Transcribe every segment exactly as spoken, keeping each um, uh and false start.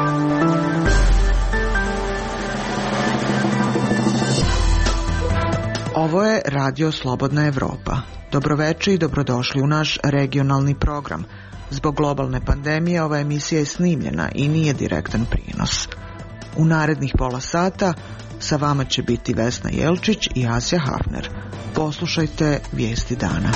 Ovo je Radio Slobodna Evropa. Dobroveče i dobrodošli u naš regionalni program. Zbog globalne pandemije ova emisija je snimljena i nije direktan prijenos. U narednih pola sata sa vama će biti Vesna Jelčić i Asja Hafner. Poslušajte vijesti dana.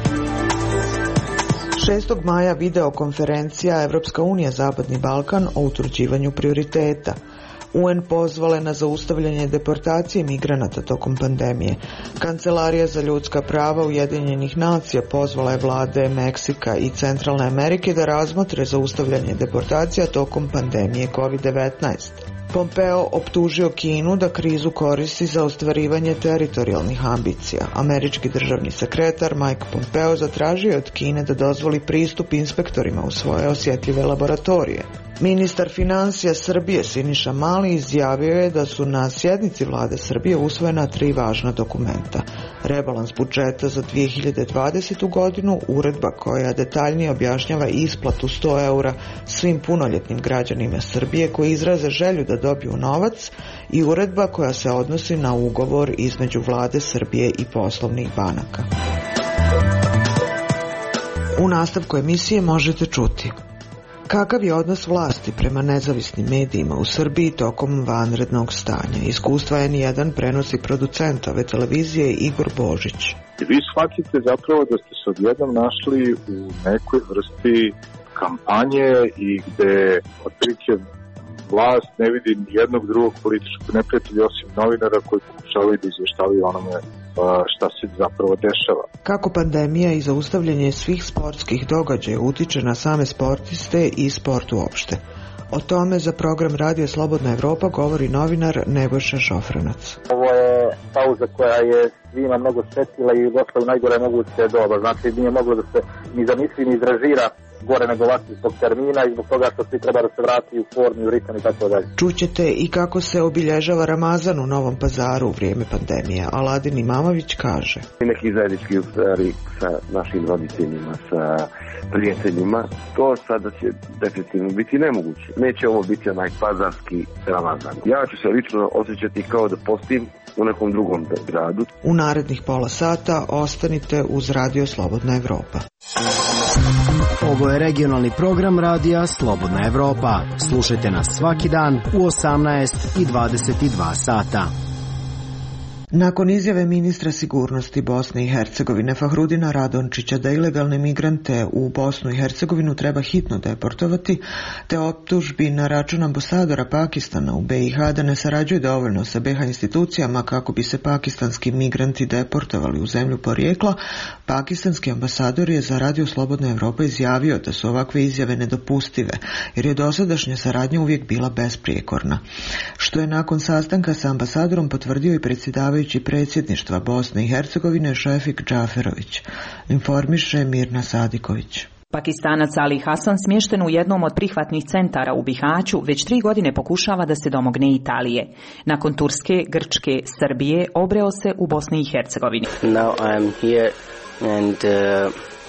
šestog maja videokonferencija Evropska unija Zapadni Balkan o utvrđivanju prioriteta. U en pozvale na zaustavljanje deportacije migranata tokom pandemije. Kancelarija za ljudska prava Ujedinjenih nacija pozvala je vlade Meksika i Centralne Amerike da razmotre zaustavljanje deportacija tokom pandemije kovid devetnaest. Pompeo optužio Kinu da krizu koristi za ostvarivanje teritorijalnih ambicija. Američki državni sekretar Mike Pompeo zatražio je od Kine da dozvoli pristup inspektorima u svoje osjetljive laboratorije. Ministar financija Srbije Siniša Mali izjavio je da su na sjednici vlade Srbije usvojena tri važna dokumenta. Rebalans budžeta za dvije hiljade dvadesetu godinu, uredba koja detaljnije objašnjava isplatu sto eura svim punoljetnim građanima Srbije koji izraze želju da dobiju novac i uredba koja se odnosi na ugovor između vlade Srbije i poslovnih banaka. U nastavku emisije možete čuti: kakav je odnos vlasti prema nezavisnim medijima u Srbiji tokom vanrednog stanja? Iskustva en jedan prenosi producent ove televizije Igor Božić. Vi shvatite zapravo da ste se odjednom našli u nekoj vrsti kampanje i gde otprilike vlast ne vidi nijednog drugog političkog neprijatelja osim novinara koji pokušavaju da izveštavaju onome šta se zapravo dešava. Kako pandemija i zaustavljanje svih sportskih događaja utiče na same sportiste i sport uopšte? O tome za program Radio Slobodna Evropa govori novinar Nebojša Šofranac. Ovo je pauza koja je svima mnogo štetila i došla u najgore moguće doba. Znači nije moglo da se ni zamisli ni izrežira gore nego ovakvih zbog termina i zbog toga što svi treba da se vrati u formu, u ritam i tako dalje. Čućete i kako se obilježava Ramazan u Novom Pazaru u vrijeme pandemije. Aladin Imamović kaže: neki zajednički stvari sa našim roditeljima, sa prijateljima, to sada će definitivno biti nemoguće. Neće ovo biti onaj pazarski Ramazan. Ja ću se lično osjećati kao da postim u nekom drugom gradu. U narednih pola sata ostanite uz Radio Slobodna Evropa. Ovo je regionalni program Radija Slobodna Evropa. Slušajte nas svaki dan u osamnaest i dvadeset dva sata. Nakon izjave ministra sigurnosti Bosne i Hercegovine Fahrudina Radončića da ilegalne migrante u Bosnu i Hercegovinu treba hitno deportovati, te optužbi na račun ambasadora Pakistana u be i ha da ne sarađuje dovoljno sa be i ha institucijama kako bi se pakistanski migranti deportovali u zemlju porijekla, pakistanski ambasador je za Radio Slobodna Evropa izjavio da su ovakve izjave nedopustive, jer je dosadašnja saradnja uvijek bila besprijekorna. Što je nakon sastanka sa ambasadorom potvrdio i predsjedavajući predsjedništva Bosne i Hercegovine Šefik Džaferović, informiše Mirna Sadiković. Pakistanac Ali Hasan smješten u jednom od prihvatnih centara u Bihaću već tri godine pokušava da se domogne Italije. Nakon Turske, Grčke, Srbije obreo se u Bosni i Hercegovini. Now I am here and uh,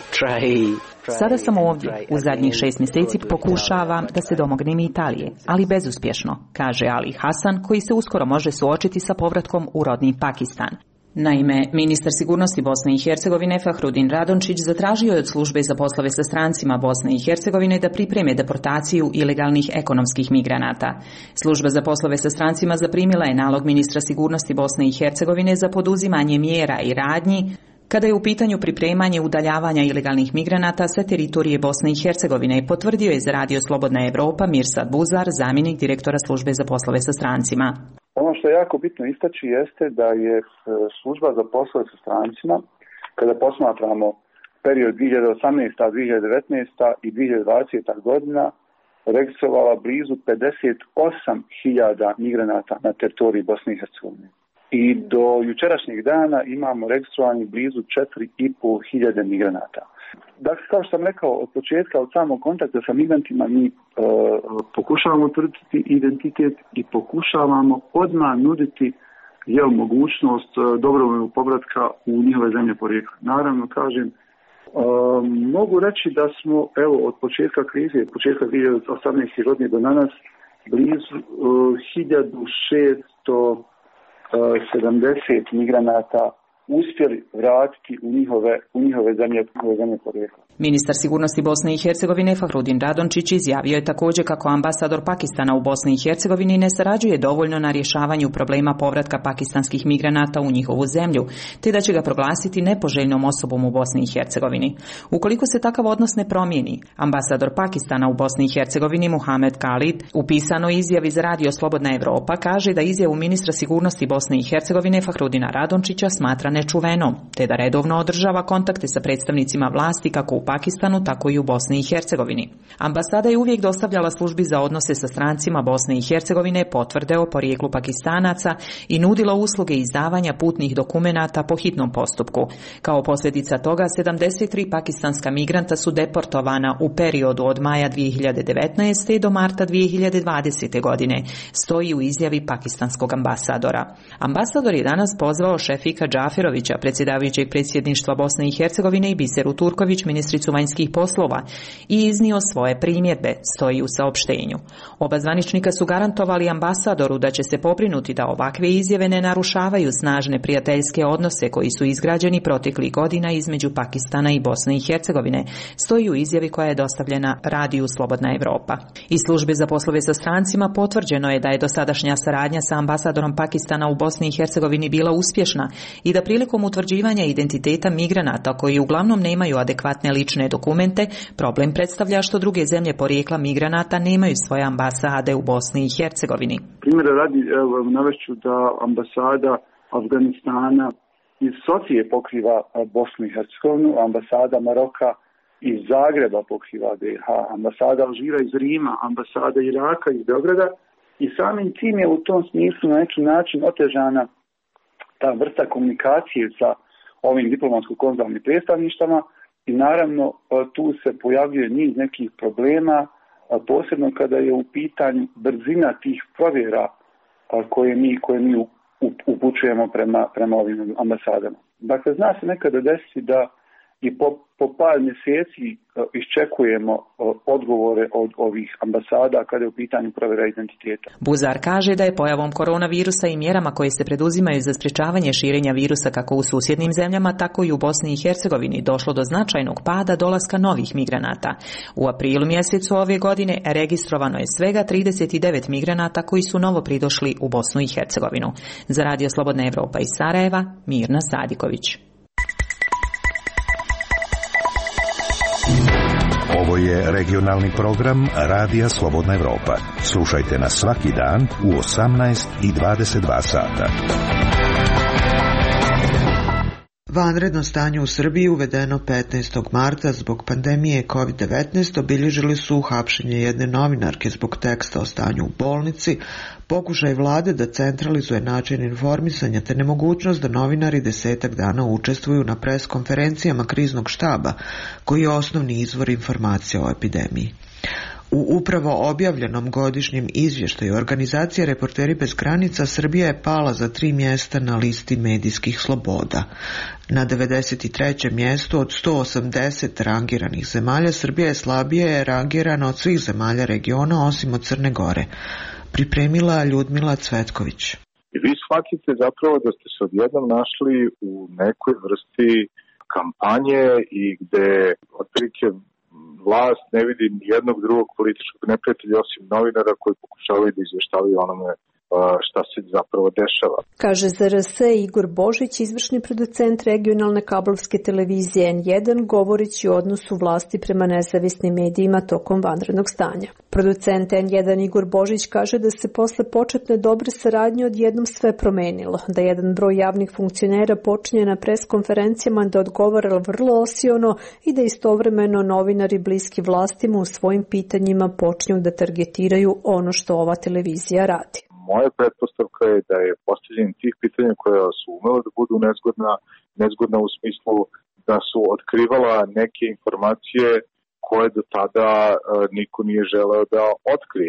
try Sada sam ovdje. U zadnjih šest mjeseci pokušavam da se domognem Italije, ali bezuspješno, kaže Ali Hasan, koji se uskoro može suočiti sa povratkom u rodni Pakistan. Naime, ministar sigurnosti Bosne i Hercegovine Fahrudin Radončić zatražio je od službe za poslove sa strancima Bosne i Hercegovine da pripreme deportaciju ilegalnih ekonomskih migranata. Služba za poslove sa strancima zaprimila je nalog ministra sigurnosti Bosne i Hercegovine za poduzimanje mjera i radnji kada je u pitanju pripremanje udaljavanja ilegalnih migranata sa teritorije Bosne i Hercegovine, potvrdio je za Radio Slobodna Evropa Mirsad Buzar, zamjenik direktora službe za poslove sa strancima. Ono što je jako bitno istaći jeste da je služba za poslove sa strancima, kada posmatramo period dvije hiljade osamnaeste. dvije hiljade devetnaeste. i dvije hiljade dvadesete. godina, registrovala blizu pedeset osam hiljada migranata na teritoriji Bosne i Hercegovine. I do jučerašnjeg dana imamo registrovani blizu četiri i pol hiljade migranata. Dakle, kao što sam rekao, od početka, od samog kontakta sa migrantima mi e, pokušavamo utvrditi identitet i pokušavamo odmah nuditi jel, mogućnost e, dobrovoljnog povratka u njihove zemlje porijekla. Naravno, kažem, e, mogu reći da smo, evo, od početka krize, od početka dvije hiljade osamnaeste. godine do danas, blizu uh, hiljadu šeststo sedamdeset migranata uspjeli vratiti u njihove, u njihove zemlje, njihove zemlje porijekla. Ministar sigurnosti Bosne i Hercegovine Fahrudin Radončić izjavio je također kako ambasador Pakistana u Bosni i Hercegovini ne sarađuje dovoljno na rješavanju problema povratka pakistanskih migranata u njihovu zemlju, te da će ga proglasiti nepoželjnom osobom u Bosni i Hercegovini. Ukoliko se takav odnos ne promijeni, ambasador Pakistana u Bosni i Hercegovini Muhamed Khalid u pisanoj izjavi za radio Slobodna Evropa kaže da izjavu ministra sigurnosti Bosne i Hercegovine Fahrudina Radončića smatra nečuvenom, te da redovno održava kontakte sa predstavnicima vlasti kako u Pakistanu, tako i u Bosni i Hercegovini. Ambasada je uvijek dostavljala službi za odnose sa strancima Bosne i Hercegovine potvrde o porijeklu Pakistanaca i nudila usluge izdavanja putnih dokumenata po hitnom postupku. Kao posljedica toga, sedamdeset tri pakistanska migranta su deportovana u periodu od maja dvije hiljade devetnaeste. do marta dvije hiljade dvadesete. godine, stoji u izjavi pakistanskog ambasadora. Ambasador je danas pozvao Šefika Džaferovića, predsjedavajućeg predsjedništva Bosne i Hercegovine, i Biseru Turković, ministricu vanjskih poslova, i iznio svoje primjedbe, stoji u saopštenju. Oba zvaničnika su garantovali ambasadoru da će se pobrinuti da ovakve izjave ne narušavaju snažne prijateljske odnose koji su izgrađeni proteklih godina između Pakistana i Bosne i Hercegovine, stoji u izjavi koja je dostavljena radiju Slobodna Evropa. Iz službe za poslove sa strancima potvrđeno je da je dosadašnja saradnja sa ambasadorom Pakistana u Bosni i Hercegovini bila uspješna i da prilikom utvrđivanja identiteta migranata koji uglavnom nemaju adekvatne lične dokumente, problem predstavlja što druge zemlje porijekla migranata nemaju svoje ambasade u Bosni i Hercegovini. Primjera radi, evo, navešću da ambasada Afganistana iz Sofije pokriva Bosnu i Hercegovinu, ambasada Maroka iz Zagreba pokriva B iH, ambasada Alžira iz Rima, ambasada Iraka iz Beograda, i samim tim je u tom smislu na neki način otežana ta vrsta komunikacije sa ovim diplomatsko-konzularnim predstavništvama i naravno tu se pojavljuje niz nekih problema, posebno kada je u pitanju brzina tih provjera koje mi, koje mi upućujemo prema, prema ovim ambasadama. Dakle, zna se nekada desiti da i po, po par mjeseci iščekujemo odgovore od ovih ambasada kada je u pitanju provjera identiteta. Buzar kaže da je pojavom koronavirusa i mjerama koje se preduzimaju za sprječavanje širenja virusa kako u susjednim zemljama, tako i u Bosni i Hercegovini došlo do značajnog pada dolaska novih migranata. U aprilu mjesecu ove godine registrovano je svega trideset devet migranata koji su novo pridošli u Bosnu i Hercegovinu. Za radio Slobodna Evropa iz Sarajeva, Mirna Sadiković. Ovo je regionalni program Radija Slobodna Evropa. Slušajte nas svaki dan u osamnaest i dvadeset dva sata. Vanredno stanje u Srbiji uvedeno petnaestog marta zbog pandemije kovid devetnaest obilježili su hapšenje jedne novinarke zbog teksta o stanju u bolnici, pokušaj vlade da centralizuje način informisanja te nemogućnost da novinari desetak dana učestvuju na pres konferencijama kriznog štaba, koji je osnovni izvor informacija o epidemiji. U upravo objavljenom godišnjem izvještaju organizacije Reporteri bez granica, Srbija je pala za tri mjesta na listi medijskih sloboda. Na devedeset trećem mjestu od sto osamdeset rangiranih zemalja, Srbija je slabije rangirana od svih zemalja regiona osim od Crne Gore. Pripremila Ljudmila Cvetković. I vi shvatite zapravo da ste se odjednom našli u nekoj vrsti kampanje i gde otprilike vlast ne vidi nijednog drugog političkog neprijatelja osim novinara koji pokušavaju da izvještavaju onome šta se zapravo dešava. Kaže za R S Igor Božić, izvršni producent regionalne kablovske televizije N jedan, govoreći o odnosu vlasti prema nezavisnim medijima tokom vanrednog stanja. Producent N jedan Igor Božić kaže da se posle početne dobre saradnje odjednom sve promenilo, da jedan broj javnih funkcionera počinje na pres konferencijama da odgovara vrlo osiono i da istovremeno novinari bliski vlastima u svojim pitanjima počinju da targetiraju ono što ova televizija radi. Moja pretpostavka je da je postavljanje tih pitanja koja su umela da budu nezgodna, nezgodna u smislu da su otkrivala neke informacije koje do tada uh, niko nije želeo da otkrije.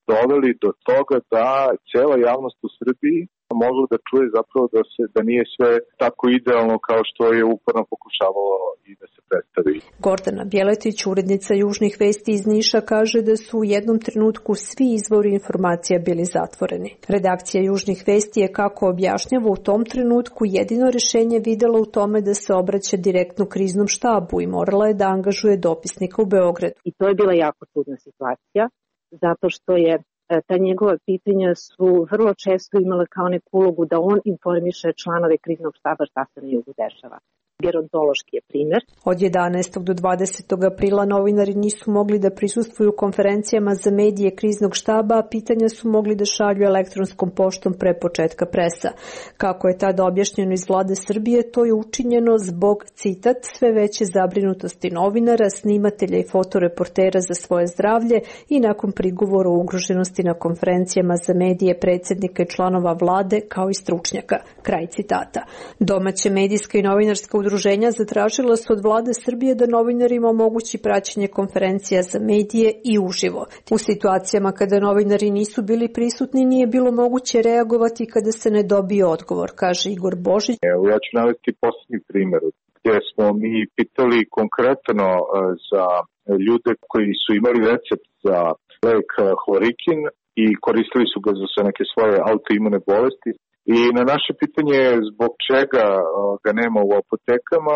doveli do toga da cela javnost u Srbiji mogla da čuje zapravo da se da nije sve tako idealno kao što je uporno pokušavalo i da se predstavi. Gordana Bjeletić, urednica Južnih vesti iz Niša, kaže da su u jednom trenutku svi izvori informacija bili zatvoreni. Redakcija Južnih vesti je, kako objašnjava, u tom trenutku jedino rešenje videla u tome da se obraća direktno kriznom štabu i morala je da angažuje dopisnika u Beogradu. I to je bila jako čudna situacija, zato što je ta njegova pitanja su vrlo često imala kao neku ulogu da on informiše članove kriznog štaba šta se na jugu dešava. Gerontološki je primer. Od jedanaestog do dvadesetog aprila novinari nisu mogli da prisustvuju konferencijama za medije kriznog štaba, a pitanja su mogli da šalju elektronskom poštom pre početka presa. Kako je tada objašnjeno iz vlade Srbije, to je učinjeno zbog, citat, sve veće zabrinutosti novinara, snimatelja i fotoreportera za svoje zdravlje i nakon prigovora o ugroženosti na konferencijama za medije predsjednika i članova vlade kao i stručnjaka. Kraj citata. Domaće medijska i novinarska udruženja zatražila su od vlade Srbije da novinarima omogući praćenje konferencija za medije i uživo. U situacijama kada novinari nisu bili prisutni nije bilo moguće reagovati kada se ne dobije odgovor, kaže Igor Božić. Evo, ja ću navesti posljednji primjer gdje smo mi pitali konkretno za ljude koji su imali recept za lek hlorikin i koristili su ga za neke svoje autoimune bolesti. I na naše pitanje zbog čega ga nema u apotekama,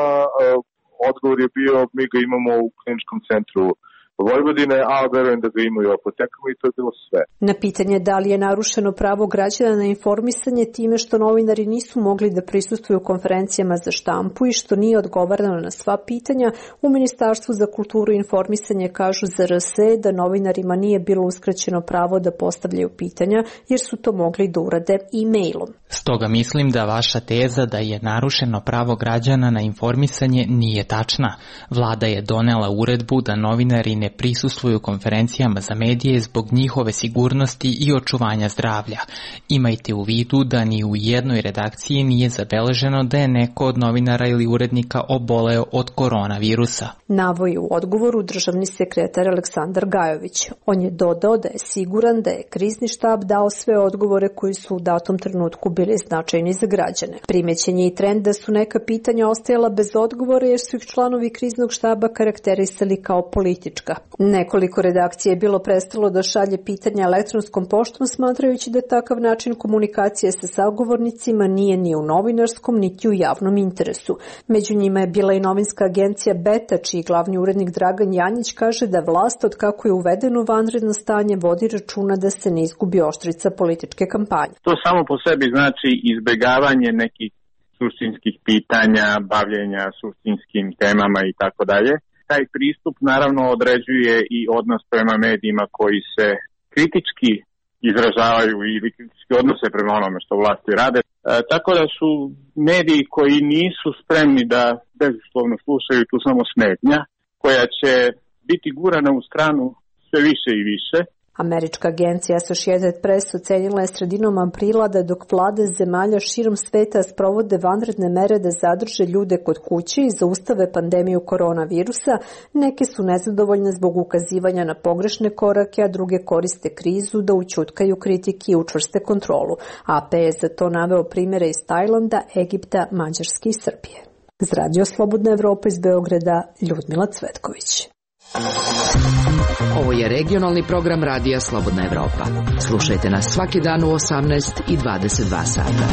odgovor je bio mi ga imamo u kliničkom centru Vojvodine, a verujem da ga imaju u apotekama i to je bilo sve. Na pitanje da li je narušeno pravo građana na informisanje time što novinari nisu mogli da prisustvuju konferencijama za štampu i što nije odgovarano na sva pitanja, u Ministarstvu za kulturu i informisanje kažu za R S da novinarima nije bilo uskraćeno pravo da postavljaju pitanja jer su to mogli da urade e-mailom. Stoga mislim da vaša teza da je narušeno pravo građana na informisanje nije tačna. Vlada je donela uredbu da novinari ne prisustvuju konferencijama za medije zbog njihove sigurnosti i očuvanja zdravlja. Imajte u vidu da ni u jednoj redakciji nije zabeleženo da je neko od novinara ili urednika oboleo od koronavirusa. Navoji u odgovoru državni sekretar Aleksandar Gajović. On je dodao da je siguran da je krizni štab dao sve odgovore koji su u datom trenutku bili značajni za građane. Primećen je i trend da su neka pitanja ostajala bez odgovora jer su ih članovi kriznog štaba karakterisali kao politička. Nekoliko redakcija je bilo prestalo da šalje pitanja elektronskom poštom, smatrajući da takav način komunikacije sa sagovornicima nije ni u novinarskom niti u javnom interesu. Među njima je bila i novinska agencija Beta, čiji glavni urednik Dragan Janjić kaže da vlast od kako je uvedeno vanredno stanje vodi računa da se ne izgubi oštrica političke kampanje. To samo po sebi znači izbegavanje nekih suštinskih pitanja, bavljenja suštinskim temama i tako dalje. Taj pristup naravno određuje i odnos prema medijima koji se kritički izražavaju ili kritički odnose prema onome što vlasti rade. E, tako da su mediji koji nisu spremni da bezuslovno slušaju tu samo smetnja, koja će biti gurana u stranu sve više i više. Američka agencija Associated Press ocenila je sredinom aprila da dok vlade zemalja širom sveta sprovode vanredne mere da zadrže ljude kod kuće i zaustave pandemiju koronavirusa, neke su nezadovoljne zbog ukazivanja na pogrešne korake, a druge koriste krizu da ućutkaju kritike i učvrste kontrolu. A P je za to naveo primjere iz Tajlanda, Egipta, Mađarske i Srbije. Za Radio Slobodna Evropa iz Beograda, Ljudmila Cvetković. Ovo je regionalni program Radija Slobodna Evropa. Slušajte nas svaki dan u osamnaest i dvadeset dva sata.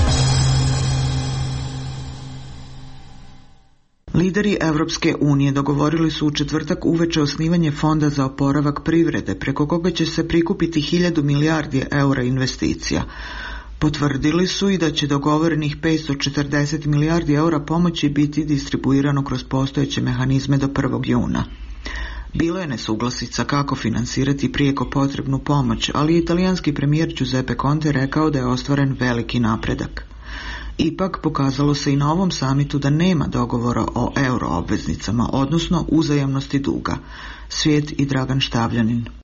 Lideri Evropske unije dogovorili su u četvrtak uveče osnivanje Fonda za oporavak privrede, preko koga će se prikupiti hiljadu milijardi eura investicija. Potvrdili su i da će dogovorenih petsto četrdeset milijardi eura pomoći biti distribuirano kroz postojeće mehanizme do prvog juna. Bilo je nesuglasica kako finansirati prijeko potrebnu pomoć, ali italijanski premijer Giuseppe Conte rekao da je ostvaren veliki napredak. Ipak pokazalo se i na ovom samitu da nema dogovora o euroobveznicama, odnosno uzajamnosti duga. Svijet i Dragan Štavljanin.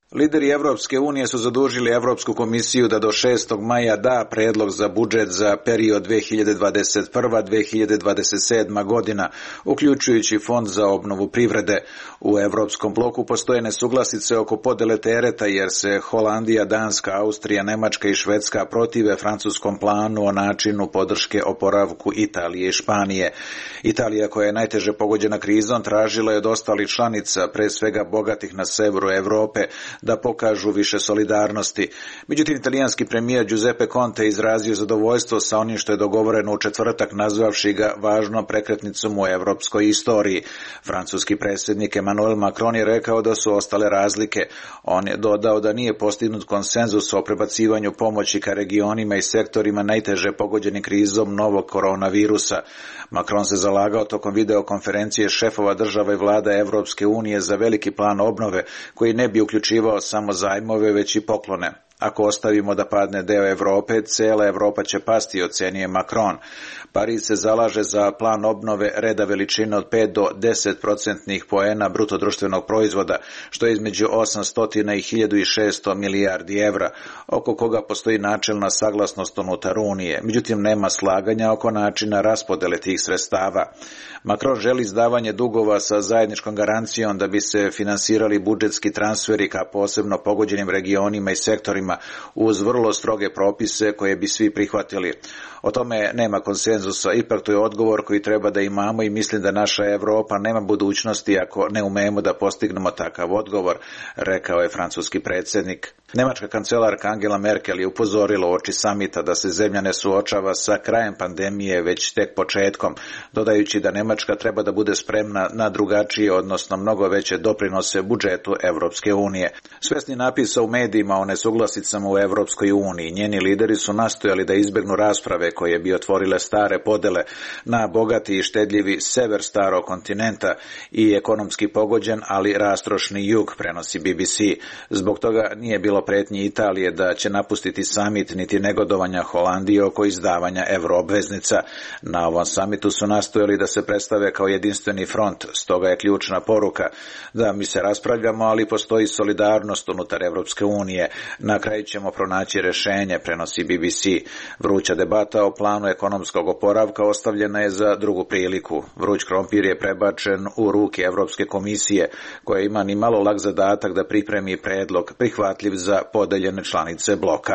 Lideri Evropske unije su zadužili Evropsku komisiju da do šestog maja da predlog za budžet za period dve hiljade dvadeset prva do dve hiljade dvadeset sedma godina, uključujući fond za obnovu privrede. U Evropskom bloku postoje nesuglasice oko podele tereta jer se Holandija, Danska, Austrija, Nemačka i Švedska protive francuskom planu o načinu podrške oporavku Italije i Španije. Italija, koja je najteže pogođena krizom, tražila je od ostalih članica, pre svega bogatih na severu Evrope, da pokažu više solidarnosti. Međutim, italijanski premijer Giuseppe Conte izrazio zadovoljstvo sa onim što je dogovoreno u četvrtak, nazvavši ga važnom prekretnicom u evropskoj istoriji. Francuski predsjednik Emmanuel Macron je rekao da su ostale razlike. On je dodao da nije postignut konsenzus o prebacivanju pomoći ka regionima i sektorima najteže pogođeni krizom novog koronavirusa. Macron se zalagao tokom videokonferencije šefova država i vlada Evropske unije za veliki plan obnove koji ne bi uključivao samo zajmove, već i poklone. Ako ostavimo da padne deo Evrope, cijela Evropa će pasti, ocenio Macron. Pariz se zalaže za plan obnove reda veličine od pet do deset procentnih poena bruto društvenog proizvoda, što je između osamsto i hiljadu šessto milijardi evra, oko koga postoji načelna saglasnost unutar Unije. Međutim, nema slaganja oko načina raspodele tih sredstava. Macron želi izdavanje dugova sa zajedničkom garancijom da bi se finansirali budžetski transferi ka posebno pogođenim regionima i sektorima uz vrlo stroge propise koje bi svi prihvatili. O tome nema konsenzusa, ipak to je odgovor koji treba da imamo i mislim da naša Evropa nema budućnosti ako ne umemo da postignemo takav odgovor, rekao je francuski predsjednik. Nemačka kancelarka Angela Merkel je upozorila uoči samita da se zemlja ne suočava sa krajem pandemije, već tek početkom, dodajući da Nemačka treba da bude spremna na drugačije, odnosno mnogo veće doprinose budžetu Evropske unije. Svesni napisa u medijima o nesuglasicama u Evropskoj uniji, njeni lideri su nastojali da izbegnu rasprave koje bi otvorile stare podele na bogati i štedljivi sever starog kontinenta i ekonomski pogođen, ali rastrošni jug, prenosi B B C. Zbog toga nije bilo pretnji Italije da će napustiti samit, niti negodovanja Holandije oko izdavanja euroobveznica. Na ovom samitu su nastojali da se predstave kao jedinstveni front, stoga je ključna poruka da mi se raspravljamo, ali postoji solidarnost unutar Evropske unije. Na kraju ćemo pronaći rešenje, prenosi B B C. Vruća debata o planu ekonomskog oporavka ostavljena je za drugu priliku. Vruć krompir je prebačen u ruke Evropske komisije, koja ima ni malo lak zadatak da pripremi predlog prihvatljiv za podeljene članice bloka.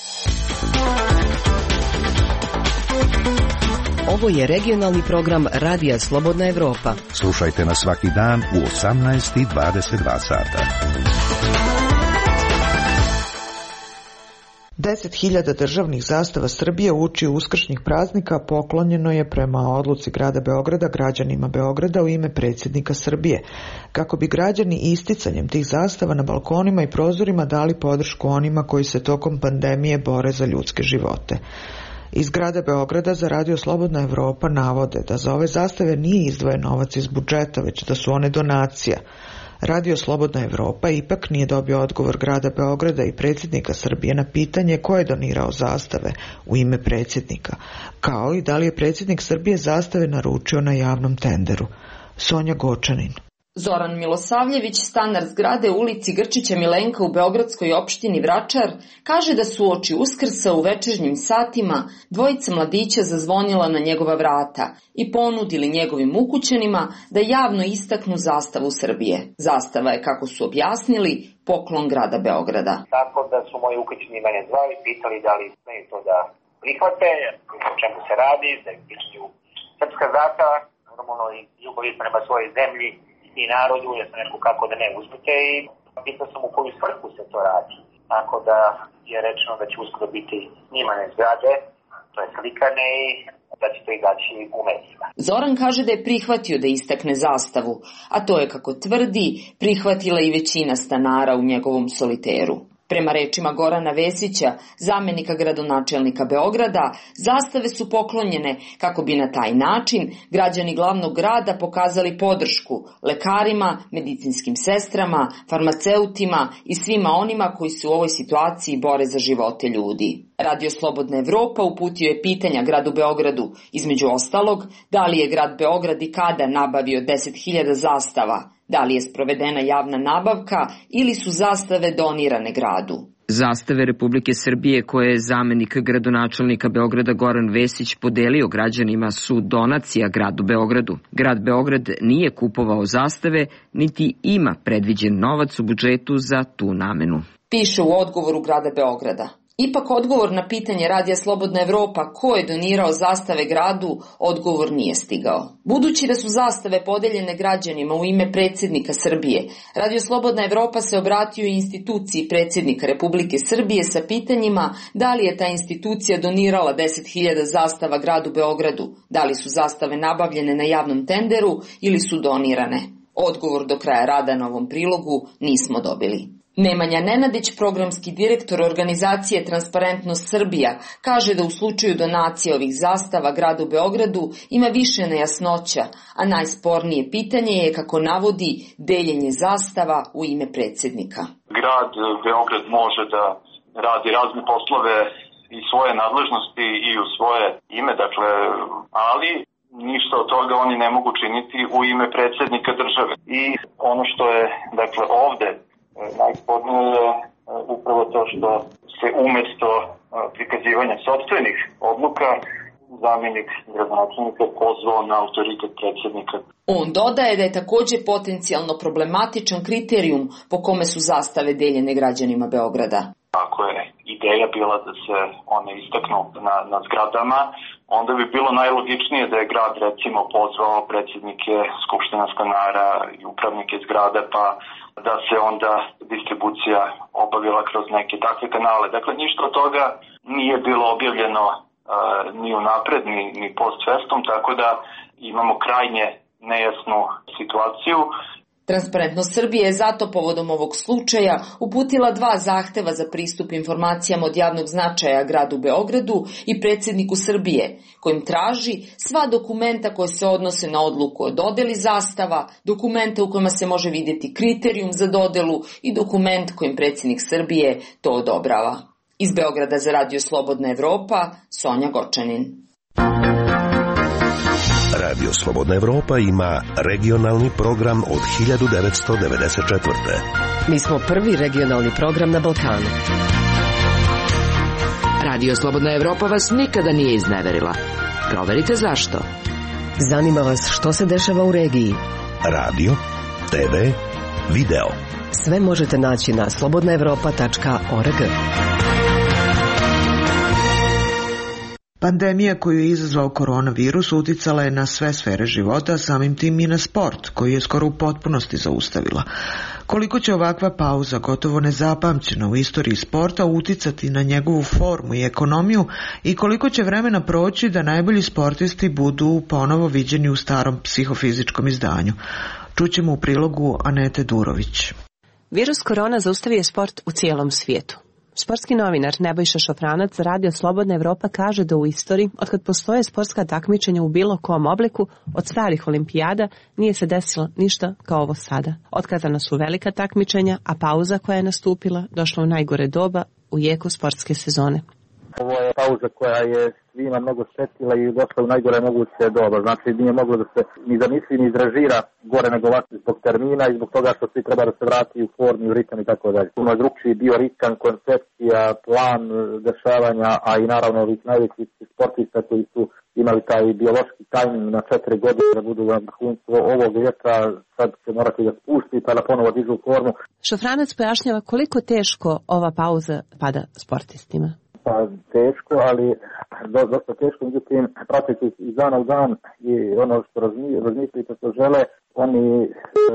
Ovo je regionalni program Radija Slobodna Evropa. Slušajte nas svaki dan u osamnaest i dvadeset dva sata. Deset hiljada državnih zastava Srbije uoči uskršnjih praznika poklonjeno je prema odluci grada Beograda građanima Beograda u ime predsjednika Srbije, kako bi građani isticanjem tih zastava na balkonima i prozorima dali podršku onima koji se tokom pandemije bore za ljudske živote. Iz grada Beograda za Radio Slobodna Evropa navode da za ove zastave nije izdvojen novac iz budžeta, već da su one donacija. Radio Slobodna Evropa ipak nije dobio odgovor grada Beograda i predsjednika Srbije na pitanje ko je donirao zastave u ime predsjednika, kao i da li je predsjednik Srbije zastave naručio na javnom tenderu. Sonja Gočanin. Zoran Milosavljević, stanar zgrade u ulici Grčića Milenka u beogradskoj opštini Vračar, kaže da su oči Uskrsa u večernjim satima dvojica mladića zazvonila na njegova vrata i ponudili njegovim ukućanima da javno istaknu zastavu Srbije. Zastava je, kako su objasnili, poklon grada Beograda. Tako da su moji ukućani mene zvali, pitali da li smeju to da prihvate, o čemu se radi, da je pitanju srpska zastava, normalno i ljubav prema svojoj zemlji i narodu, ja sam rekao kako da ne uzmete i pitao sam u koju svrhu se to radi. Tako da je rečeno da će uskoro biti snimane zgrade, to je slikane i da će to izaći u medijima. Zoran kaže da je prihvatio da istakne zastavu, a to je, kako tvrdi, prihvatila i većina stanara u njegovom soliteru. Prema rečima Gorana Vesića, zamenika gradonačelnika Beograda, zastave su poklonjene kako bi na taj način građani glavnog grada pokazali podršku lekarima, medicinskim sestrama, farmaceutima i svima onima koji se u ovoj situaciji bore za živote ljudi. Radio Slobodna Evropa uputio je pitanja gradu Beogradu, između ostalog, da li je grad Beograd i kada nabavio deset hiljada zastava. Da li je sprovedena javna nabavka ili su zastave donirane gradu? Zastave Republike Srbije koje je zamenik gradonačelnika Beograda Goran Vesić podelio građanima su donacija gradu Beogradu. Grad Beograd nije kupovao zastave, niti ima predviđen novac u budžetu za tu namenu. Piše u odgovoru grada Beograda. Ipak odgovor na pitanje Radija Slobodna Evropa ko je donirao zastave gradu, odgovor nije stigao. Budući da su zastave podeljene građanima u ime predsjednika Srbije, Radio Slobodna Evropa se obratio i instituciji predsjednika Republike Srbije sa pitanjima da li je ta institucija donirala deset hiljada zastava gradu Beogradu, da li su zastave nabavljene na javnom tenderu ili su donirane. Odgovor do kraja rada na ovom prilogu nismo dobili. Nemanja Nenadić, programski direktor organizacije Transparentnost Srbija, kaže da u slučaju donacije ovih zastava gradu Beogradu ima više nejasnoća, a najspornije pitanje je, kako navodi, deljenje zastava u ime predsjednika. Grad Beograd može da radi razne poslove i svoje nadležnosti i u svoje ime, dakle, ali ništa od toga oni ne mogu činiti u ime predsjednika države. I ono što je, dakle, ovde najspornije je upravo to što se umjesto prikazivanja sopstvenih odluka zamjenik gradonačelnika pozvao na autoritet predsjednika. On dodaje da je također potencijalno problematičan kriterijum po kome su zastave deljene građanima Beograda. Ako je ideja bila da se one istaknu na, na zgradama, onda bi bilo najlogičnije da je grad recimo pozvao predsjednike skupština stanara i upravnike zgrade, pa da se onda distribucija obavila kroz neke takve kanale. Dakle, ništa od toga nije bilo objavljeno uh, ni unapred, ni, ni post festum, tako da imamo krajnje nejasnu situaciju. Transparentnost Srbije je zato povodom ovog slučaja uputila dva zahteva za pristup informacijama od javnog značaja gradu Beogradu i predsjedniku Srbije, kojim traži sva dokumenta koje se odnose na odluku o dodeli zastava, dokumente u kojima se može vidjeti kriterijum za dodelu i dokument kojim predsjednik Srbije to odobrava. Iz Beograda za Radio Slobodna Evropa, Sonja Gočanin. Radio Slobodna Evropa ima regionalni program od hiljadu devetsto devedeset četvrte. Mi smo prvi regionalni program na Balkanu. Radio Slobodna Evropa vas nikada nije izneverila. Proverite zašto. Zanima vas što se dešava u regiji. Radio, te ve, video. Sve možete naći na slobodna evropa tačka org. Pandemija koju je izazvao koronavirus uticala je na sve sfere života, samim tim i na sport, koji je skoro u potpunosti zaustavila. Koliko će ovakva pauza, gotovo nezapamćena u istoriji sporta, uticati na njegovu formu i ekonomiju i koliko će vremena proći da najbolji sportisti budu ponovo viđeni u starom psihofizičkom izdanju? Čućemo u prilogu Anete Durović. Virus korona zaustavio sport u cijelom svijetu. Sportski novinar Nebojša Šofranac za Radio Slobodna Evropa kaže da u istoriji, otkad postoje sportska takmičenja u bilo kom obliku, od starih olimpijada nije se desilo ništa kao ovo sada. Otkazana su velika takmičenja, a pauza koja je nastupila došla u najgore doba u jeku sportske sezone. Ovo je pauza koja je svima mnogo štetila i došla u najgore moguće doba. Znači nije moglo da se ni zamisli ni izražira gore nego ovako zbog termina i zbog toga što svi treba da se vrati u formu, u ritam i tako dalje. Puno je drugčiji bio ritam, koncepcija, plan dešavanja, a i naravno ovih najvećih sportista koji su imali taj biološki tajming na četiri godine da budu na vrhuncu ovog ljeta, sad će morati da spusti pa da ponovo dižu formu. Šofranac pojašnjava koliko teško ova pauza pada sportistima. Pa teško, ali dosta teško, međutim, prateći iz dana u dan i ono što razmislite što žele, oni e,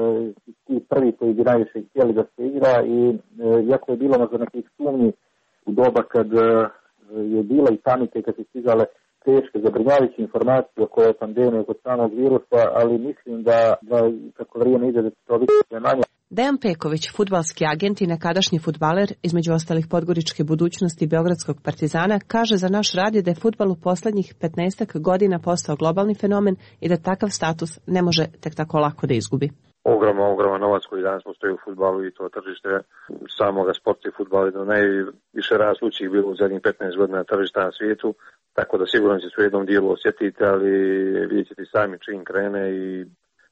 ti prvi koji bi najviše htjeli da se igra i e, iako je bilo možda nekih sumnji u doba kad e, je bila i panike, kad su stizale teške, zabrinjavajuće informacije oko ove pandemije, oko samog virusa, ali mislim da, da kako vrijeme ide da će to biti sve manje. Dejan Peković, fudbalski agent i nekadašnji fudbaler, između ostalih podgoričke budućnosti Beogradskog Partizana, kaže za naš radio da je fudbal u posljednjih petnaestak godina postao globalni fenomen i da takav status ne može tek tako lako da izgubi. Ogroman, ogroman novac koji danas postoji u fudbalu i to tržište samoga sporta i fudbala je do najviše raslućih bilo u zadnjih petnaest godina tržišta na svijetu, tako da sigurno će se u jednom dijelu osjetiti, ali vidjet ćete sami čim krene i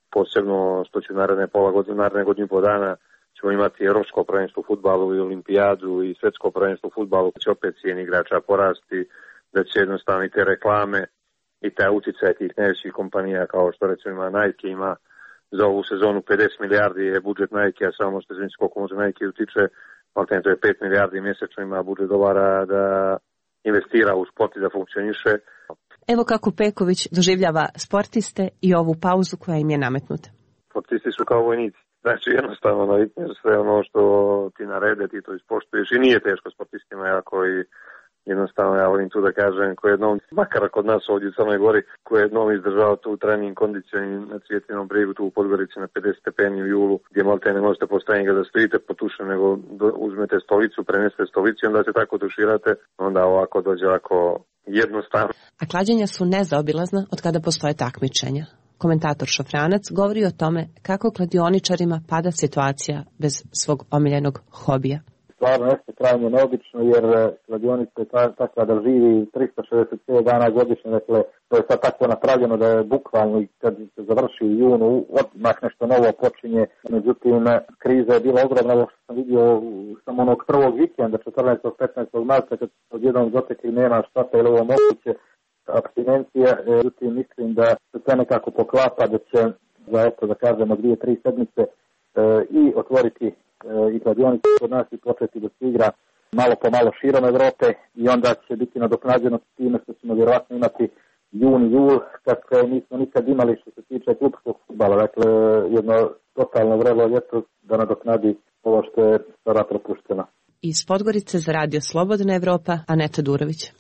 posebno što će naredne pola godine, naredne godine i po dana ćemo imati Evropsko prvenstvo u fudbalu i Olimpijadu i Svetsko prvenstvo u fudbalu, će opet cijene igrača porasti, da će jednostavno i te reklame i taj utjecaj tih najvećih kompanija kao što recimo ima Nike, ima za ovu sezonu pedeset milijardi je budžet Nike, a samo možete znati koliko može Nike utiče, ali to je pet milijardi mjesečno ima budžet dolara da investira u sport i da funkcioniše. Evo kako Peković doživljava sportiste i ovu pauzu koja im je nametnuta. Sportisti su kao vojnici. Znači jednostavno navikneš sve ono što ti narede, ti to ispoštuješ i nije teško sportistima, jako i jednostavno ja volim tu da kažem, ko jednom, makar kod nas ovdje u Crnoj Gori, ko jednom izdržao tu trening kondicioni na Cvjetinom brigu tu u Podgorici na pedeset stepeni u julu, gdje malte ne možete postaviti ga da stojite po tušu, nego uzmete stolicu, prenesete stolicu i onda se tako tuširate, onda ovako dođe ovako jednostavno. A klađenja su nezaobilazna od kada postoje takmičenja. Komentator Šofranac govori o tome kako kladioničarima pada situacija bez svog omiljenog hobija. Stvarno jeste krajnje neobično jer kladionica je takva da živi trista šezdeset pet dana godišnje, dakle to je sad tako napravljeno da je bukvalno i kad se završi u junu odmah nešto novo počinje, međutim kriza je bila ogromna, što sam vidio samo onog prvog vikenda četrnaestog petnaestog marta kad odjednom zatekli nema šta pa je ovo moguće apstinencija, međutim mislim da se sve nekako poklapa da će za eto da kažemo dvije, tri sedmice i otvoriti i kladionice kod nas i početi da se igra malo po malo širom Evrope i onda će biti nadoknađeno s time što ćemo vjerovatno imati jun i jul, kako nismo nikad imali što se tiče klubskog fudbala, dakle jedno totalno vrelo ljeto da nadoknadi ovo što je sada propušteno. Iz Podgorice za Radio Slobodna Evropa, Aneta Durović.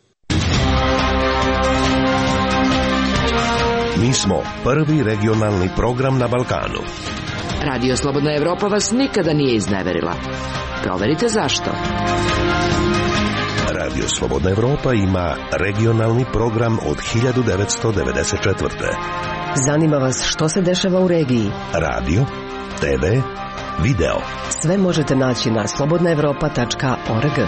Mi smo prvi regionalni program na Balkanu. Radio Slobodna Evropa vas nikada nije izneverila. Proverite zašto. Radio Slobodna Evropa ima regionalni program od hiljadu devetsto devedeset četvrte. Zanima vas što se dešava u regiji? Radio, te ve, video. Sve možete naći na slobodna evropa tačka org.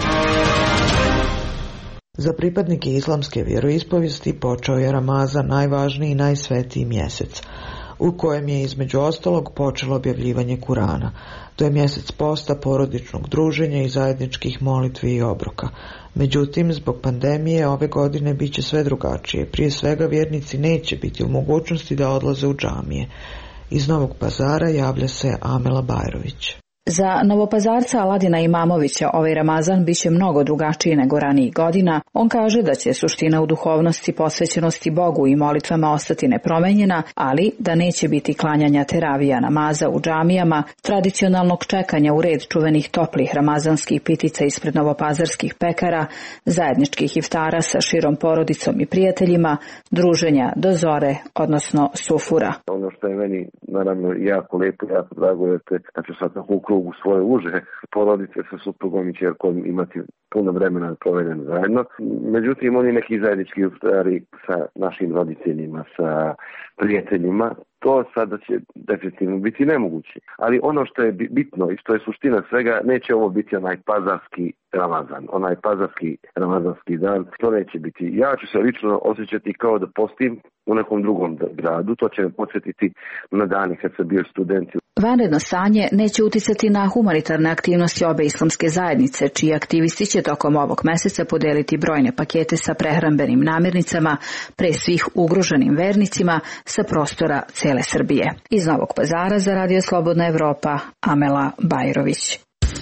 Za pripadnike islamske vjeroispovijesti počeo je Ramazan, najvažniji i najsvetiji mjesec, u kojem je između ostalog počelo objavljivanje Kurana. To je mjesec posta, porodičnog druženja i zajedničkih molitvi i obroka. Međutim, zbog pandemije ove godine bit će sve drugačije. Prije svega vjernici neće biti u mogućnosti da odlaze u džamije. Iz Novog Pazara javlja se Amela Bajrović. Za Novopazarca Aladina Imamovića ovaj Ramazan biće mnogo drugačiji nego ranijih godina. On kaže da će suština u duhovnosti, posvećenosti Bogu i molitvama ostati nepromenjena, ali da neće biti klanjanja teravija namaza u džamijama, tradicionalnog čekanja u red čuvenih toplih ramazanskih pitica ispred novopazarskih pekara, zajedničkih iftara sa širom porodicom i prijateljima, druženja do zore, odnosno sufura. Ono što je meni naravno jako lijepo, jako drago je da će sad u krugu svoje uže porodice sa suprugom i ćerkom imati puno vremena provedeno zajedno. Međutim, oni neki zajednički iftari sa našim roditeljima, sa prijateljima, to sada će definitivno biti nemoguće. Ali ono što je bitno i što je suština svega, neće ovo biti onaj pazarski Ramazan, onaj pazarski ramazanski dan, to neće biti. Ja ću se lično osjećati kao da postim u nekom drugom gradu, to će me podsjetiti na dane kad sam bio student. Vanredno stanje neće uticati na humanitarne aktivnosti obe islamske zajednice, čiji aktivisti će tokom ovog meseca podeliti brojne pakete sa prehrambenim namirnicama pre svih ugroženim vernicima sa prostora cele Srbije. Iz Novog Pazara za Radio Slobodna Evropa, Amela Bajrović.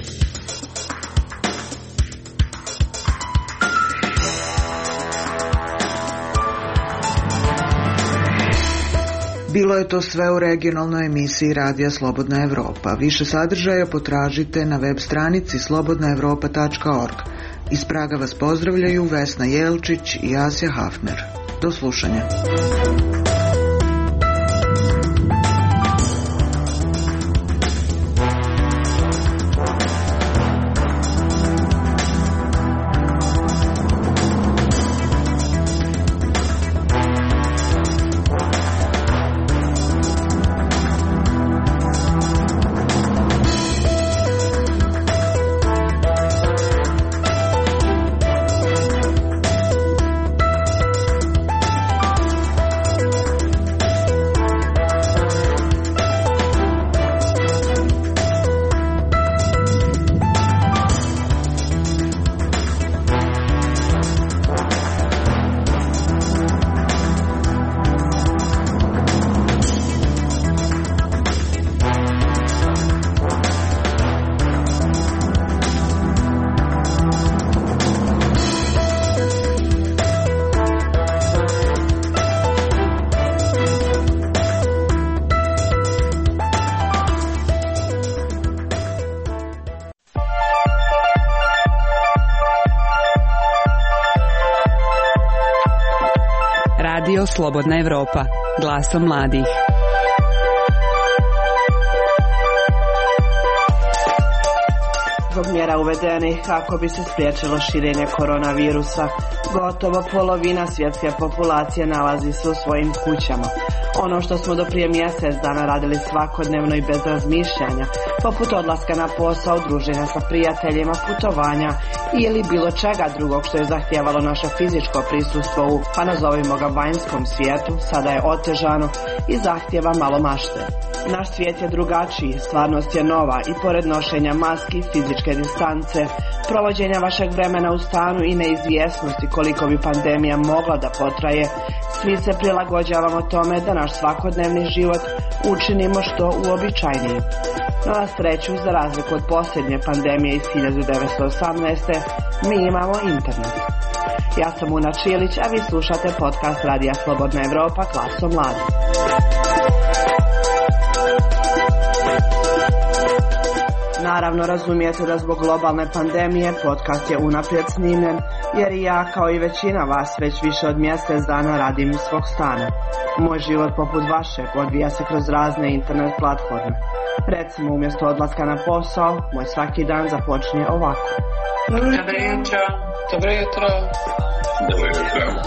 Bilo je to sve u regionalnoj emisiji Radija Slobodna Evropa. Više sadržaja potražite na web stranici slobodna evropa tačka org. Iz Praga vas pozdravljaju Vesna Jelčić i Asja Hafner. Do slušanja. Radio Slobodna Evropa, glasom mladih. Zbog mjera uvedenih kako bi se spriječilo širenje koronavirusa, gotovo polovina svjetske populacije nalazi se u svojim kućama. Ono što smo do prije mjesec dana radili svakodnevno i bez razmišljanja, poput odlaska na posao, druženja sa prijateljima, putovanja ili bilo čega drugog što je zahtijevalo naše fizičko prisustvo u, pa nazovimo ga, vanjskom svijetu, sada je otežano i zahtijeva malo mašte. Naš svijet je drugačiji, stvarnost je nova i pored nošenja maski, fizičke distance, provođenja vašeg vremena u stanu i neizvjesnosti koliko bi pandemija mogla da potraje, svi se prilagođavamo tome da naš svakodnevni život učinimo što uobičajeniji. No na sreću, za razliku od posljednje pandemije iz hiljadu devetsto osamnaeste. mi imamo internet. Ja sam Una Čilić, a vi slušate podcast Radija Slobodna Evropa, glasom mladih. Naravno, razumijete da zbog globalne pandemije podcast je unaprijed snimljen, jer i ja, kao i većina vas, već više od mjesec dana radim iz svog stana. Moj život, poput vašeg, odvija se kroz razne internet platforme. Recimo, umjesto odlaska na posao, moj svaki dan započinje ovako. Dobro jutro. Dobro jutro. Dobro jutro.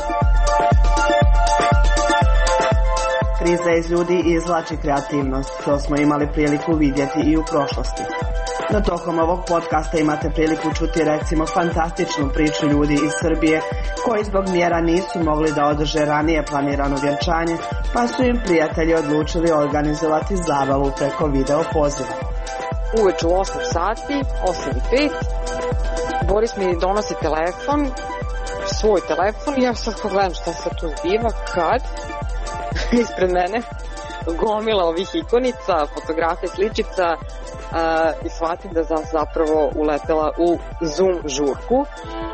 Kriza iz ljudi izvlači kreativnost, to smo imali priliku vidjeti i u prošlosti. No tokom ovog podcasta imate priliku čuti recimo fantastičnu priču ljudi iz Srbije koji zbog mjera nisu mogli da održe ranije planirano vjenčanje, pa su im prijatelji odlučili organizovati zabavu preko video poziva. Uveč u osam sati, osam i pet, Boris mi donosi telefon, svoj telefon, i ja sad pogledam šta se tu zbiva, kad ispred mene gomila ovih ikonica, fotografija, sličica, uh, i shvatim da sam zapravo uletela u Zoom žurku.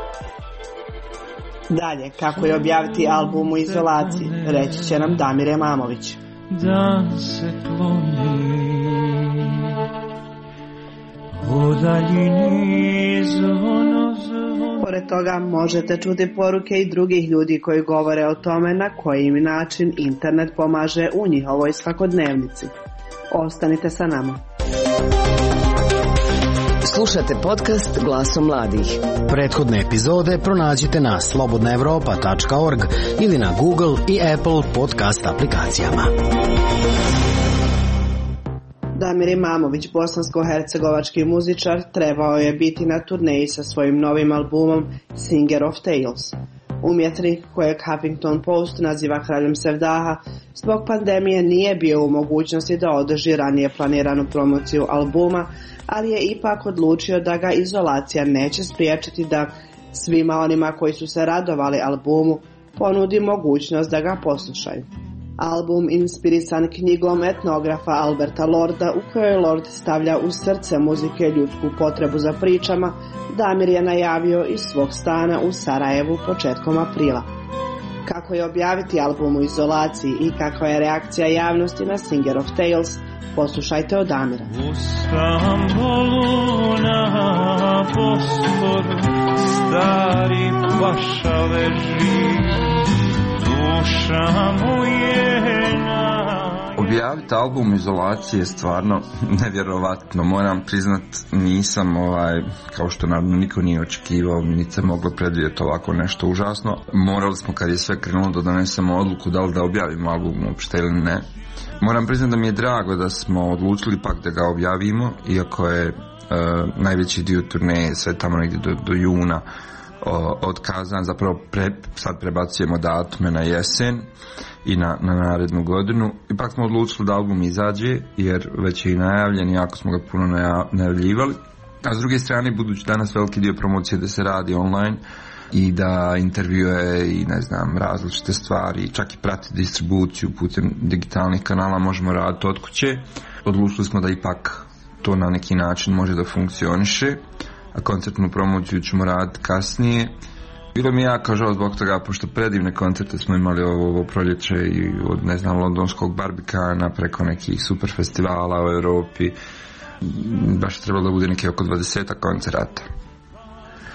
Dalje, kako je objaviti album u izolaciji, reći će nam Damir Emamović. Dan se kloni, u daljini zvono zvono. Pored toga možete čuti poruke i drugih ljudi koji govore o tome na koji im način internet pomaže u njihovoj svakodnevnici. Ostanite sa nama. Slušate podcast Glasom mladih. Prethodne epizode pronađite na slobodna evropa tačka org ili na Google i Apple podcast aplikacijama. Damir Emamović, bosansko-hercegovački muzičar, trebao je biti na turneji sa svojim novim albumom Singer of Tales. Umjetnik, kojeg Huffington Post naziva kraljem sevdaha, zbog pandemije nije bio u mogućnosti da održi ranije planiranu promociju albuma, ali je ipak odlučio da ga izolacija neće spriječiti da svima onima koji su se radovali albumu ponudi mogućnost da ga poslušaju. Album, inspirisan knjigom etnografa Alberta Lorda, u kojoj Lord stavlja u srce muzike ljudsku potrebu za pričama, Damir je najavio iz svog stana u Sarajevu početkom aprila. Kako je objaviti album u izolaciji i kakva je reakcija javnosti na Singer of Tales, poslušajte od Damira. U Stambolu na Bosporu stari paša leži, duša mu je na... Objaviti album izolacije je stvarno nevjerovatno. Moram priznat, nisam ovaj, kao što naravno niko nije očekivao, niti se moglo predvidjeti ovako nešto užasno. Morali smo, kad je sve krenulo, da donesemo odluku da li da objavimo album uopšte ili ne. Moram priznat da mi je drago da smo odlučili pak da ga objavimo, iako je uh, najveći dio turneje sve tamo negdje do, do juna otkazan, zapravo pre, sad prebacujemo datume na jesen i na, na narednu godinu. Ipak smo odlučili da album izađe, jer već je i najavljen, iako smo ga puno najavljivali. A s druge strane, budući danas veliki dio promocije da se radi online i da intervjue i ne znam različite stvari, čak i prati distribuciju putem digitalnih kanala, možemo raditi od kuće, odlučili smo da ipak to na neki način može da funkcioniše, a koncertnu promociju ćemo raditi kasnije. Bilo mi jako žao zbog toga, pošto predivne koncerte smo imali ovo, ovo proljeće i od, ne znam, londonskog Barbikana preko nekih super festivala u Europi. Baš je trebalo da bude neke oko dvadeset koncerata.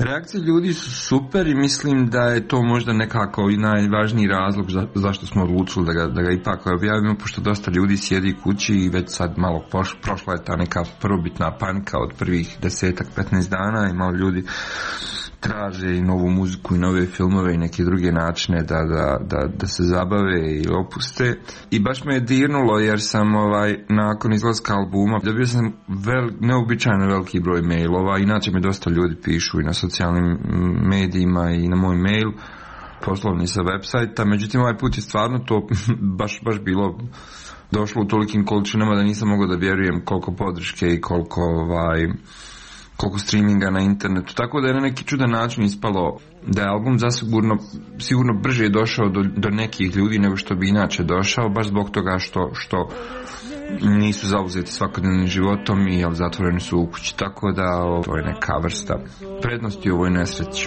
Reakcije ljudi su super i mislim da je to možda nekako i najvažniji razlog za, zašto smo odlučili da ga, da ga ipak objavimo, pošto dosta ljudi sjedi kući i već sad malo poš, prošla je ta neka prvobitna panika od prvih desetak, petnaest dana i malo ljudi traže i novu muziku i nove filmove i neke druge načine da, da, da, da se zabave i opuste. I baš me je dirnulo jer sam ovaj, nakon izlaska albuma dobio sam vel, neobičajno veliki broj mailova, inače mi dosta ljudi pišu i na socijalnim medijima i na moj mail poslovni sa websajta, međutim ovaj put je stvarno to baš, baš bilo došlo u tolikim količinama da nisam mogao da vjerujem koliko podrške i koliko ovaj koliko streaminga na internetu, tako da je na neki čudan način ispalo da je album zasigurno sigurno brže došao do, do nekih ljudi nego što bi inače došao, baš zbog toga što, što nisu zauzeti svakodnevnim životom i jel, zatvoreni su u kući, tako da ovo je neka vrsta prednosti u ovoj nesreći.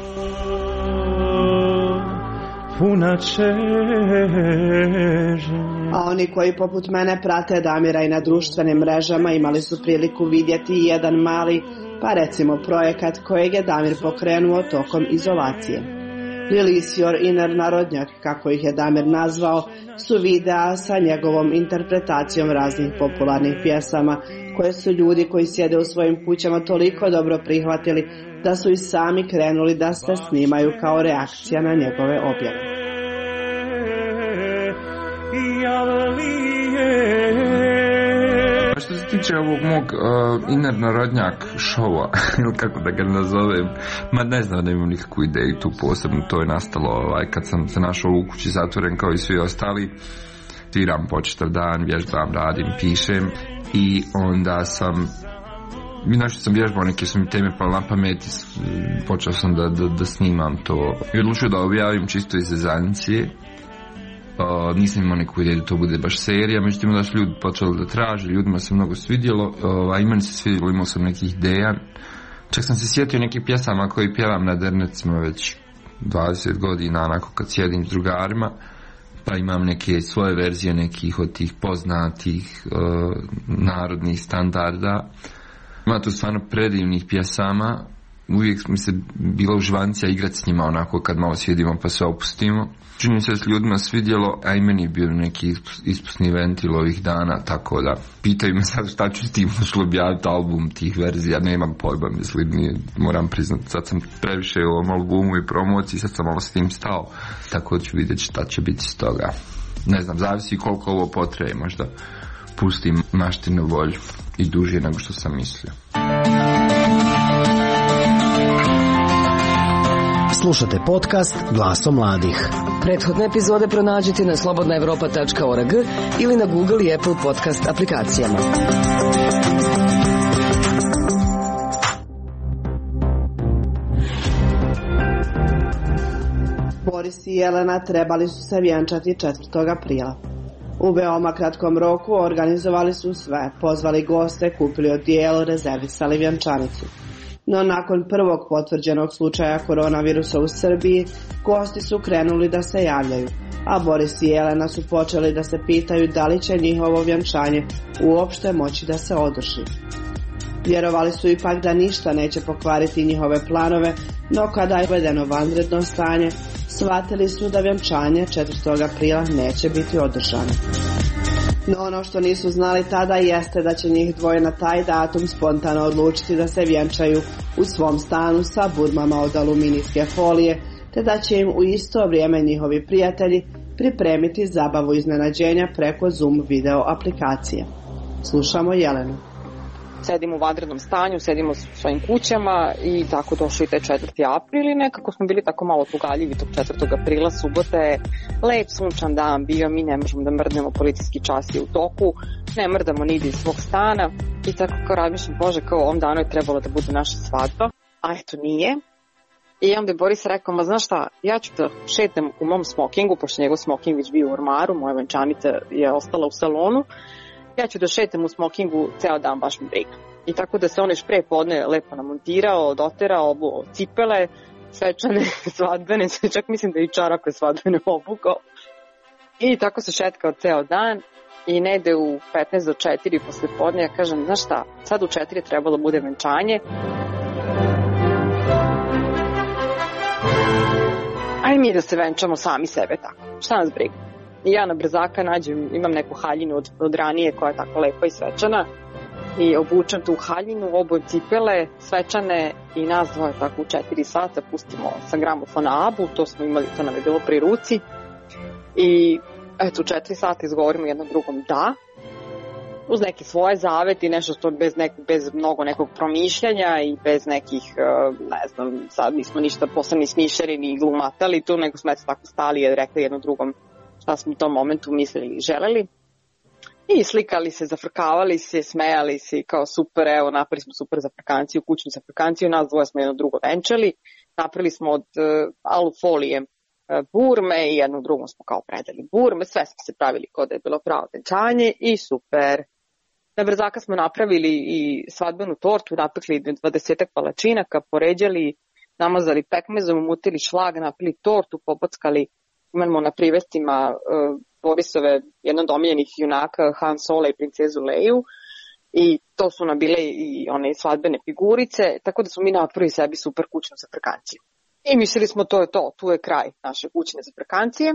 A oni koji poput mene prate Damira i na društvenim mrežama imali su priliku vidjeti jedan mali, pa recimo projekat kojeg je Damir pokrenuo tokom izolacije. Release Your Inner Narodnjak, kako ih je Damir nazvao, su videa sa njegovom interpretacijom raznih popularnih pjesama, koje su ljudi koji sjede u svojim kućama toliko dobro prihvatili da su i sami krenuli da se snimaju kao reakcija na njegove objave. Što se tiče ovog mog uh, Inner Narodnjak šova, ili kako da ga nazovem, ma ne znam da imam nikakvu ideju tu posebno, to je nastalo ovaj, kad sam se našao u kući zatvoren kao i svi ostali, sviram po čitav dan, vježbam, radim, pišem i onda sam Inače sam vježbao, neke su mi teme pale na pamet i počeo sam da, da, da snimam to. I odlučio da objavim čisto iz zezancije. Uh, nisam imao neku ideju da to bude baš serija, međutim da su ljudi počeli da traže, ljudima se mnogo svidjelo, uh, a i meni se svidjelo, imao sam nekih ideja. Čak sam se sjetio nekih pjesama koji pjevam na dernecima već dvadeset godina, onako kad sjedim s drugarima, pa imam neke svoje verzije nekih od tih poznatih uh, narodnih standarda. Ima tu stvarno predivnih pjesama, uvijek mi se bila uživancija igrati s njima onako kad malo sjedimo pa se opustimo. Čini se da s ljudima svidjelo, a i meni je bio neki ispusni ventil ovih dana, tako da pitaju me sad šta ću s tim, možda objaviti album tih verzija, nemam pojma, mislim, nije, moram priznati, sad sam previše u ovom albumu i promociji, sad sam malo s tim stao, tako da ću vidjeti šta će biti s toga. Ne znam, zavisi koliko ovo potraje, možda pustim maštinu volju i duže nego što sam mislio. Slušate podcast Glasom mladih. Prethodne epizode pronađite na slobodna evropa tačka org ili na Google i Apple podcast aplikacijama. Boris i Jelena trebali su se vjenčati četvrtog aprila. U veoma kratkom roku organizovali su sve, pozvali goste, kupili odijelo, rezervisali vjenčanicu. No nakon prvog potvrđenog slučaja koronavirusa u Srbiji, gosti su krenuli da se javljaju, a Boris i Jelena su počeli da se pitaju da li će njihovo vjenčanje uopšte moći da se održi. Vjerovali su ipak da ništa neće pokvariti njihove planove, no kada je uvedeno vanredno stanje, shvatili su da vjenčanje četvrtog aprila neće biti održano. No ono što nisu znali tada jeste da će njih dvoje na taj datum spontano odlučiti da se vjenčaju u svom stanu sa burmama od aluminijske folije, te da će im u isto vrijeme njihovi prijatelji pripremiti zabavu iznenađenja preko Zoom video aplikacije. Slušamo Jelenu. Sedimo u vanrednom stanju, sedimo u svojim kućama i tako došli i taj četvrti april i nekako smo bili tako malo tugaljivi tog četvrtog aprila, subota je lep sunčan dan bio, mi ne možemo da mrdnemo, policijski čas je u toku, ne mrdamo nigdje iz svog stana i tako kao razmišljam, bože, kao ovom danu je trebalo da bude naša svadba, a eto nije. I onda je Boris rekao, ma znaš šta, ja ću da šetam u mom smokingu, pošto njegov smoking već bio u ormaru, moja venčanica je ostala u salonu, ja ću da šetam u smokingu ceo dan, baš mi briga. I tako da se on još pre podne lepo namontirao, doterao, obuo cipele, svečane, svadbene, čak mislim da i čarape svadbene obukao. I tako se šetkao ceo dan i negde u petnaest do četiri posle podne ja kažem, znaš šta, sad u četiri je trebalo bude venčanje. aj mi da se venčamo sami sebe tako, šta nas briga. I ja na brzaka nađem, imam neku haljinu od, od ranije koja je tako lepa i svečana i obučem tu haljinu, obojem cipele, svečane i nas dvoje tako u četiri sata pustimo sa gramofona Abu, to smo imali, to nam je bilo pri ruci i eto u četiri sata izgovorimo jednom drugom da, uz neke svoje zaveti, nešto što bez, nek, bez mnogo nekog promišljanja i bez nekih, ne znam, sad nismo ništa posebno ni smišljali ni glumatali tu, nego smo eto tako stali i rekli jednom drugom šta smo u tom momentu mislili i želeli. I slikali se, zafrkavali se, smejali se kao super, evo napravili smo super zafrkanciju, kućnu zafrkanciju, nas dvoje smo jedno drugo venčali, napravili smo od uh, alufolije uh, burme i jednom drugom smo kao predali burme, sve smo se pravili kao da je bilo pravo venčanje i super. Na brzaka smo napravili i svadbenu tortu, napekli dvadesetak palačinaka, poređali, namazali pekmezom, umutili šlag, napili tortu, pobockali, imamo na privestima uh, Borisove, jedan od omiljenih junaka, Han Sola i princezu Leju, i to su nam bile i one svadbene figurice, tako da smo mi napravili sebi super kućnu zafrkanciju. I mislili smo to je to, tu je kraj naše kućne zafrkancije.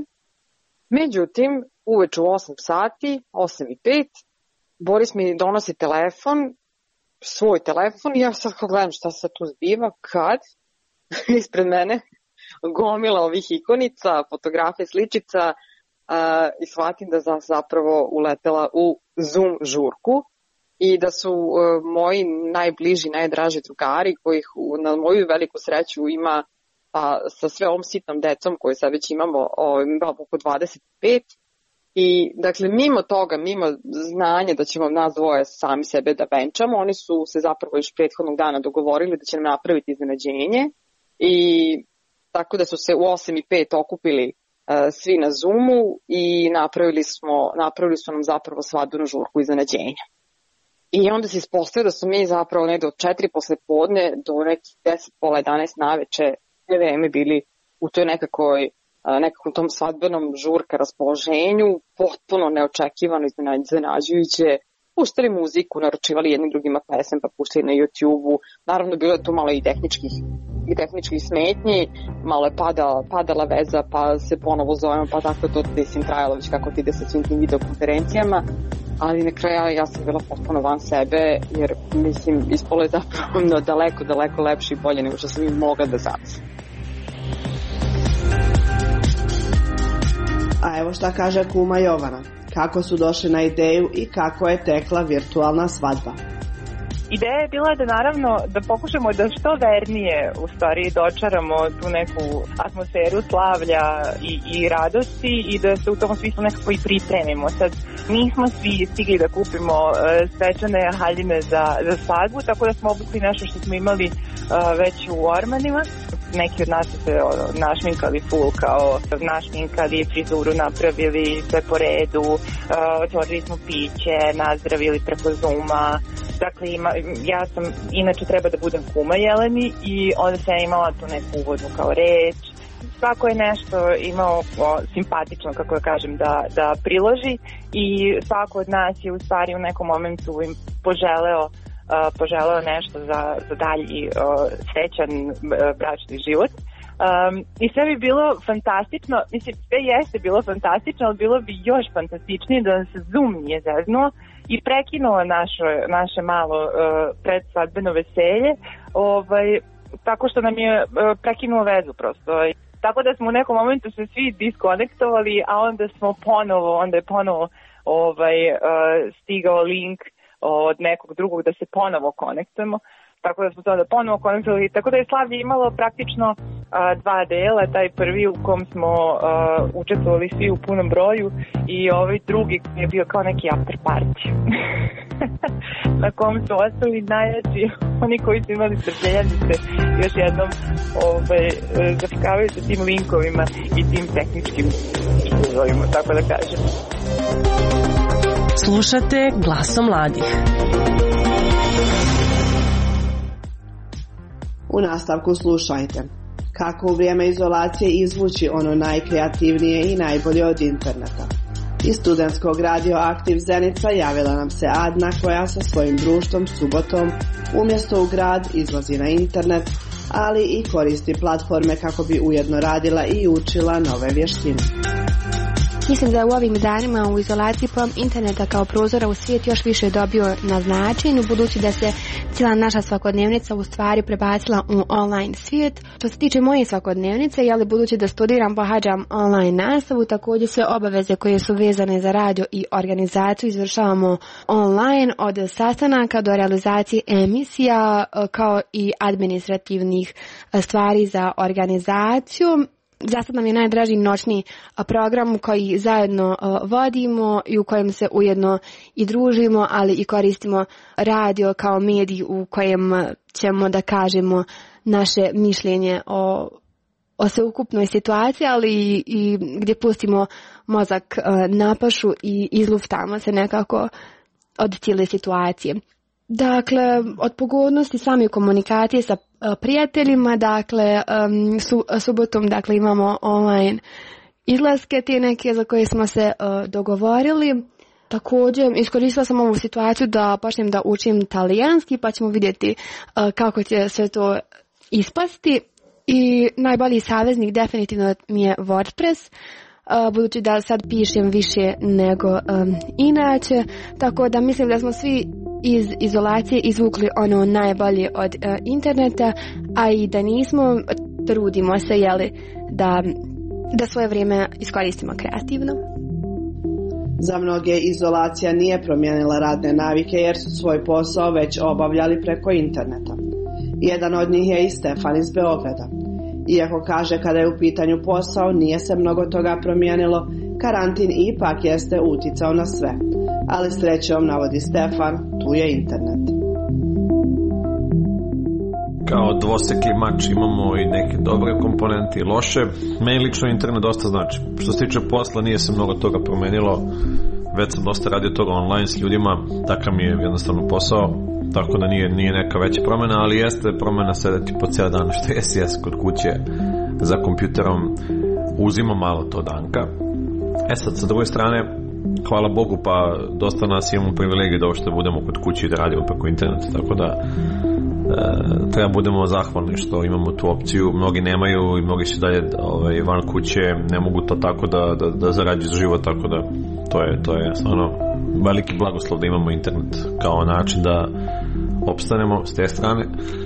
Međutim, uveče u osam sati, osam i pet, Boris mi donosi telefon, svoj telefon, i ja sad gledam šta se tu zbiva, kad ispred mene gomila ovih ikonica, fotografije, sličica, Uh, i shvatim da sam zapravo uletela u Zoom žurku i da su uh, moji najbliži, najdraži drugari kojih u, na moju veliku sreću ima a, sa sve ovom sitnom decom koju sad već imamo, o, imamo oko dvadeset pet i dakle mimo toga, mimo znanja da ćemo nas dvoje sami sebe da venčamo, oni su se zapravo još prethodnog dana dogovorili da će nam napraviti iznenađenje i tako da su se u osam i pet okupili svi na Zoomu i napravili smo, napravili su nam zapravo svadbenu žurku iznenađenja. I onda se ispostavio da su mi zapravo negde od četiri posle podne do nekih deset, pola jedanaest naveče sve vreme bili u toj nekakvoj, nekakvom tom svadbenom žurka raspoloženju, potpuno neočekivano, iznenađujuće, puštali muziku, naručivali jednim drugima pesem, pa puštali na YouTube-u. Naravno, bilo je tu malo i tehničkih i tehničkih smetnji, malo je padala, padala veza, pa se ponovo zovemo, pa tako to mislim trajalo već kako ti ide sa svim tim videokonferencijama, ali na kraju ja sam bila potpuno van sebe, jer mislim ispolo je zapravo daleko, daleko lepše i bolje nego što sam im mogla da zamislim. A evo šta kaže kuma Jovana, kako su došli na ideju i kako je tekla virtualna svadba. Ideja je bila da naravno da pokušamo da što vernije u stvari dočaramo tu neku atmosferu slavlja i, i radosti i da se u tom smislu nekako i pripremimo. Sad nismo svi stigli da kupimo uh, svečane haljine za, za svadbu, tako da smo obukli nešto što smo imali uh, već u ormanima. Neki od nas su se našminkali full, kao našminkali, frizuru napravili, sve po redu, uh, otvorili smo piće, nazdravili preko Zooma. Dakle, ima, ja sam, inače treba da budem kuma Jeleni i onda sam imala tu neku uvodnu kao reč. Svako je nešto imao o, simpatično, kako ja kažem, da, da priloži i svako od nas je u stvari u nekom momentu im poželeo, uh, poželeo nešto za, za dalji uh, srećan uh, bračni život. Um, I sve bi bilo fantastično, mislim, sve jeste bilo fantastično, ali bilo bi još fantastičnije da se Zoom nije zeznuo i prekinuo naše, naše malo uh, predsvadbeno veselje, ovaj, tako što nam je uh, prekinuo vezu prosto. Tako da smo u nekom momentu se svi diskonektovali, a onda smo ponovo, onda je ponovo ovaj, uh, stigao link od nekog drugog da se ponovo konektujemo. Tako da smo to onda ponovo konektovali, tako da je slavlje imalo praktično a, dva dela, taj prvi u kom smo a, učestvovali svi u punom broju i ovaj drugi je bio kao neki after party na kom su ostali najjači, oni koji su imali strpljenja da se još jednom ovaj, zafikavaju sa tim linkovima i tim tehničkim izazovima, tako da kažem. Slušate Glasom mladih. U nastavku slušajte. Kako u vrijeme izolacije izvući ono najkreativnije i najbolje od interneta. Iz studentskog radio Aktiv Zenica javila nam se Adna koja sa svojim društvom subotom umjesto u grad izlazi na internet ali i koristi platforme kako bi ujedno radila i učila nove vještine. Mislim da je u ovim danima u izolaciji pojam interneta kao prozora u svijet još više dobio na značenju, budući da se cijela naša svakodnevnica u stvari prebacila u online svijet. Što se tiče moje svakodnevnice, jeli budući da studiram, pohađam online nastavu, također sve obaveze koje su vezane za radio i organizaciju izvršavamo online, od sastanaka do realizacije emisija kao i administrativnih stvari za organizaciju. Za sad nam je najdraži noćni program koji zajedno vodimo i u kojem se ujedno i družimo, ali i koristimo radio kao medij u kojem ćemo da kažemo naše mišljenje o, o sveukupnoj situaciji, ali i, i gdje pustimo mozak na pašu i izluftamo se nekako od cijele situacije. Dakle, od pogodnosti same komunikacije sa prijateljima, dakle, um, su, subotom dakle, imamo online izlaske te neke za koje smo se uh, dogovorili. Također, iskoristila sam ovu situaciju da počnem da učim talijanski, pa ćemo vidjeti uh, kako će sve to ispasti. I najbolji saveznik definitivno mi je WordPress, uh, budući da sad pišem više nego um, inače, tako da mislim da smo svi iz izolacije izvukli ono najbolje od uh, interneta, a i da nismo, trudimo se jeli, da, da svoje vrijeme iskoristimo kreativno. Za mnoge izolacija nije promijenila radne navike jer su svoj posao već obavljali preko interneta. Jedan od njih je i Stefan iz Beograda. Iako kaže kada je u pitanju posao nije se mnogo toga promijenilo, karantin ipak jeste uticao na sve. Ali srećom, navodi Stefan, tu je internet. Kao dvoseki mač imamo i neke dobre komponente i loše. Meni lično internet dosta znači. Što se tiče posla nije se mnogo toga promenilo. Već sam dosta radio toga online s ljudima. Takav mi je jednostavno posao. Tako da nije, nije neka veća promjena, ali jeste promjena sedeti po cijel dan, što jesi jes kod kuće za kompjuterom. Uzima malo to danka. E sad, sa druge strane, hvala Bogu, pa dosta nas imamo privilegiju da uopšte budemo kod kuće i da radimo preko interneta, tako da e, treba budemo zahvalni što imamo tu opciju. Mnogi nemaju i mnogi su dalje ovaj, van kuće, ne mogu to tako da, da, da zarađuju život, tako da to je, to je stvarno veliki blagoslov da imamo internet kao način da opstanemo s te strane.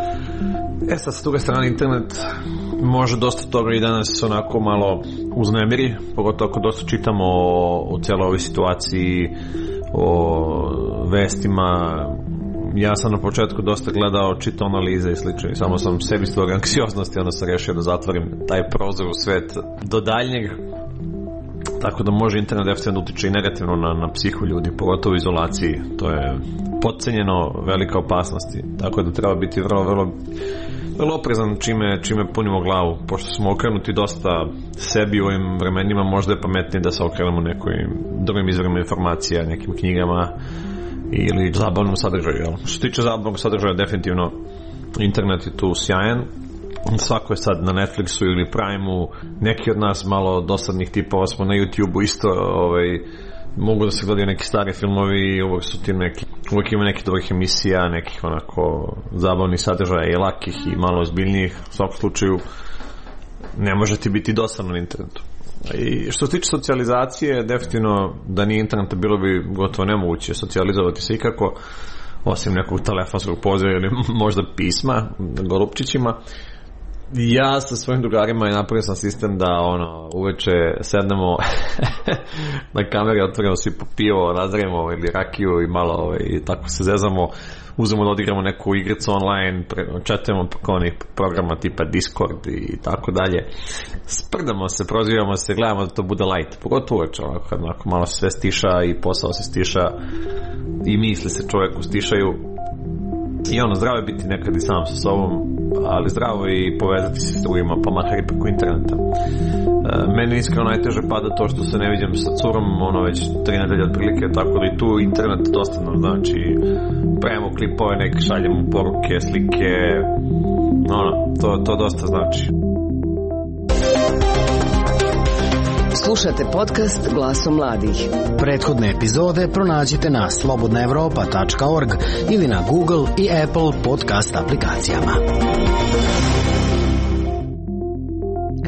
E sad, s druge strane, internet može dosta toga i danas onako malo uznemiri, pogotovo ako dosta čitamo o, o cijeloj ovoj situaciji, o vestima. Ja sam na početku dosta gledao, čitao analize i slično i samo sam sebi stvorio anksioznost i onda sam rešio da zatvorim taj prozor u svet do daljnjeg. Tako da može internet definitivno utiče i negativno na, na psihu ljudi, pogotovo u izolaciji. To je podcenjeno, velika opasnost. Tako da treba biti vrlo, vrlo, vrlo oprezan čime, čime punimo glavu. Pošto smo okrenuti dosta sebi u ovim vremenima, možda je pametnije da se okrenemo nekim drugim izvorima informacija, nekim knjigama ili zabavnom sadržaju. Jel? Što se tiče zabavnog sadržaja, definitivno internet je tu sjajan. Svako je sad na Netflixu ili Primeu, neki od nas malo dosadnih tipova smo na YouTubeu isto, ovaj, mogu da se gledaju neki stari filmovi, uvijek su ti neki, uvijek ima nekih dobrih emisija, nekih onako zabavnih sadržaja i lakih i malo ozbiljnijih. U svakom slučaju ne može ti biti dosadno na internetu. I što se tiče socijalizacije, definitivno da nije interneta bilo bi gotovo nemoguće socijalizovati se ikako, osim nekog telefonskog poziva ili možda pisma golupčićima. Ja sa svojim drugarima je napravio sam sistem da ono uveče sednemo na kameri, otvorimo svi po pivo, razremo ili rakiju i malo ovaj, i tako se zezamo, uzmemo da odigramo neku igricu online, četujemo preko onih programa tipa Discord i tako dalje, sprdamo se, prozivamo se, gledamo da to bude light, pogotovo uveče, ovako, kad onako malo se sve stiša i posao se stiša i misli se čovjeku stišaju. I ono, zdravo je biti nekad i sam sa sobom, ali zdravo je i povezati se s drugima, pa makar i preko interneta. E, meni iskreno najteže pada to što se ne vidim sa curom, ono već tri nedelje otprilike, tako da i tu internet dosta nam znači, pravimo klipove, neke šaljemo poruke, slike, ono, to, to dosta znači. Slušate podcast Glasom mladih. Prethodne epizode pronađite na slobodna evropa tačka org ili na Google i Apple podcast aplikacijama.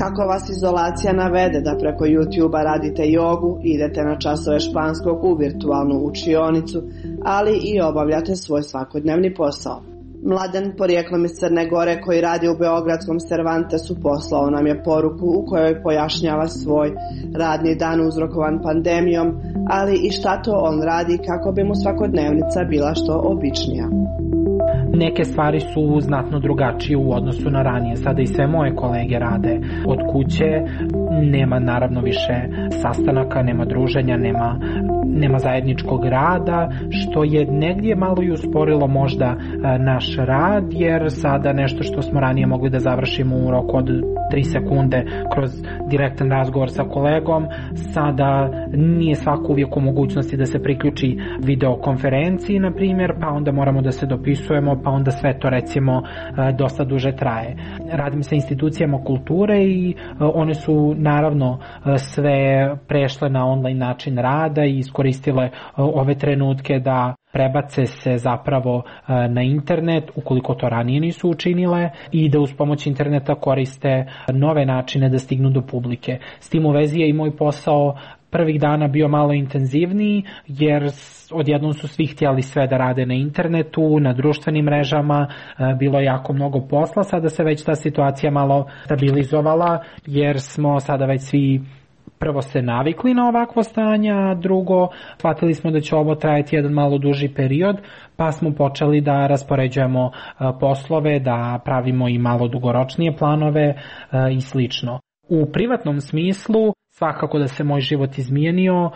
Kako vas izolacija navede da preko YouTube-a radite jogu, idete na časove španskog u virtualnu učionicu, ali i obavljate svoj svakodnevni posao. Mladen, porijeklom iz Crne Gore, koji radi u beogradskom Cervantesu, poslao nam je poruku u kojoj pojašnjava svoj radni dan uzrokovan pandemijom, ali i šta to on radi kako bi mu svakodnevnica bila što običnija. Neke stvari su znatno drugačije u odnosu na ranije. Sada i sve moje kolege rade od kuće, nema naravno više sastanaka, nema druženja, nema, nema zajedničkog rada, što je negdje malo i usporilo možda naš rad, jer sada nešto što smo ranije mogli da završimo u roku od tri sekunde kroz direktan razgovor sa kolegom, sada nije svako uvijek u mogućnosti da se priključi videokonferenciji, na primjer, pa onda moramo da se dopisujemo, pa onda sve to recimo dosta duže traje. Radim sa institucijama kulture i one su naravno sve prešle na online način rada i iskoristile ove trenutke da prebace se zapravo na internet ukoliko to ranije nisu učinile i da uz pomoć interneta koriste nove načine da stignu do publike. S tim u vezi je i moj posao prvih dana bio malo intenzivniji, jer odjednom su svi htjeli sve da rade na internetu, na društvenim mrežama, bilo je jako mnogo posla, sada se već ta situacija malo stabilizovala, jer smo sada već svi prvo se navikli na ovakvo stanje, a drugo, shvatili smo da će ovo trajati jedan malo duži period, pa smo počeli da raspoređujemo poslove, da pravimo i malo dugoročnije planove i slično. U privatnom smislu, svakako da se moj život izmijenio,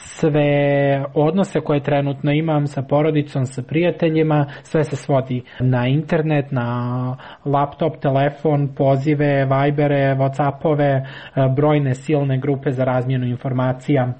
sve odnose koje trenutno imam sa porodicom, sa prijateljima, sve se svodi na internet, na laptop, telefon, pozive, Vibere, Whatsappove, brojne silne grupe za razmjenu informacija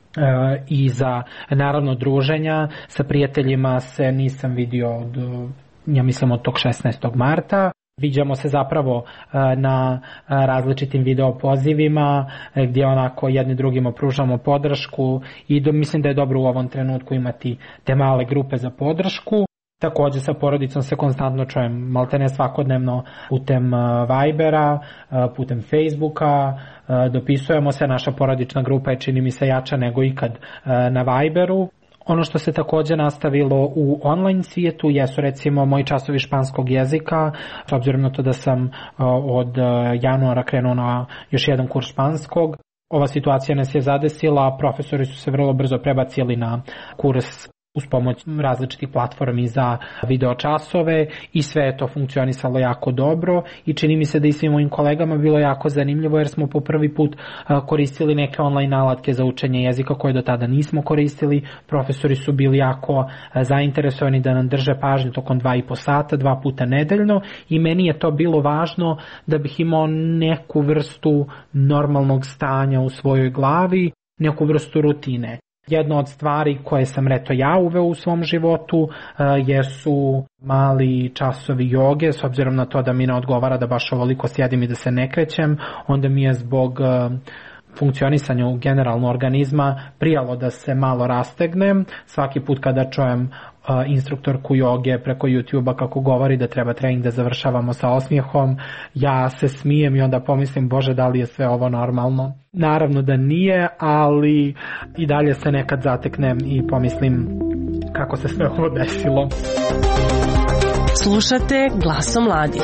i za naravno druženja. Sa prijateljima se nisam vidio od, ja mislim, od tog šesnaestog marta. Viđamo se zapravo na različitim video pozivima gdje onako jedni drugima pružamo podršku i do, mislim da je dobro u ovom trenutku imati te male grupe za podršku. Također sa porodicom se konstantno čujem maltene svakodnevno putem Vibera, putem Facebooka, dopisujemo se, naša porodična grupa je čini mi se jača nego ikad na Viberu. Ono što se također nastavilo u online svijetu jesu recimo moji časovi španskog jezika, s obzirom na to da sam od januara krenuo na još jedan kurs španskog. Ova situacija nas je zadesila, profesori su se vrlo brzo prebacili na kurs uz pomoć različitih platformi za video časove i sve je to funkcionisalo jako dobro i čini mi se da i svim mojim kolegama bilo jako zanimljivo jer smo po prvi put koristili neke online alatke za učenje jezika koje do tada nismo koristili. Profesori su bili jako zainteresovani da nam drže pažnju tokom dva i po sata, dva puta nedeljno i meni je to bilo važno da bih imao neku vrstu normalnog stanja u svojoj glavi, neku vrstu rutine. Jedna od stvari koje sam reto ja uveo u svom životu uh, jesu mali časovi joge, s obzirom na to da mi ne odgovara da baš ovoliko sjedim i da se ne krećem, onda mi je zbog uh, funkcionisanja u generalno organizma prijalo da se malo rastegnem. Svaki put kada čujem uh, instruktorku joge preko YouTube-a kako govori da treba trening da završavamo sa osmijehom, ja se smijem i onda pomislim, Bože, da li je sve ovo normalno? Naravno da nije, ali i dalje se nekad zateknem i pomislim kako se sve ovo desilo. Slušate Glasom mladih.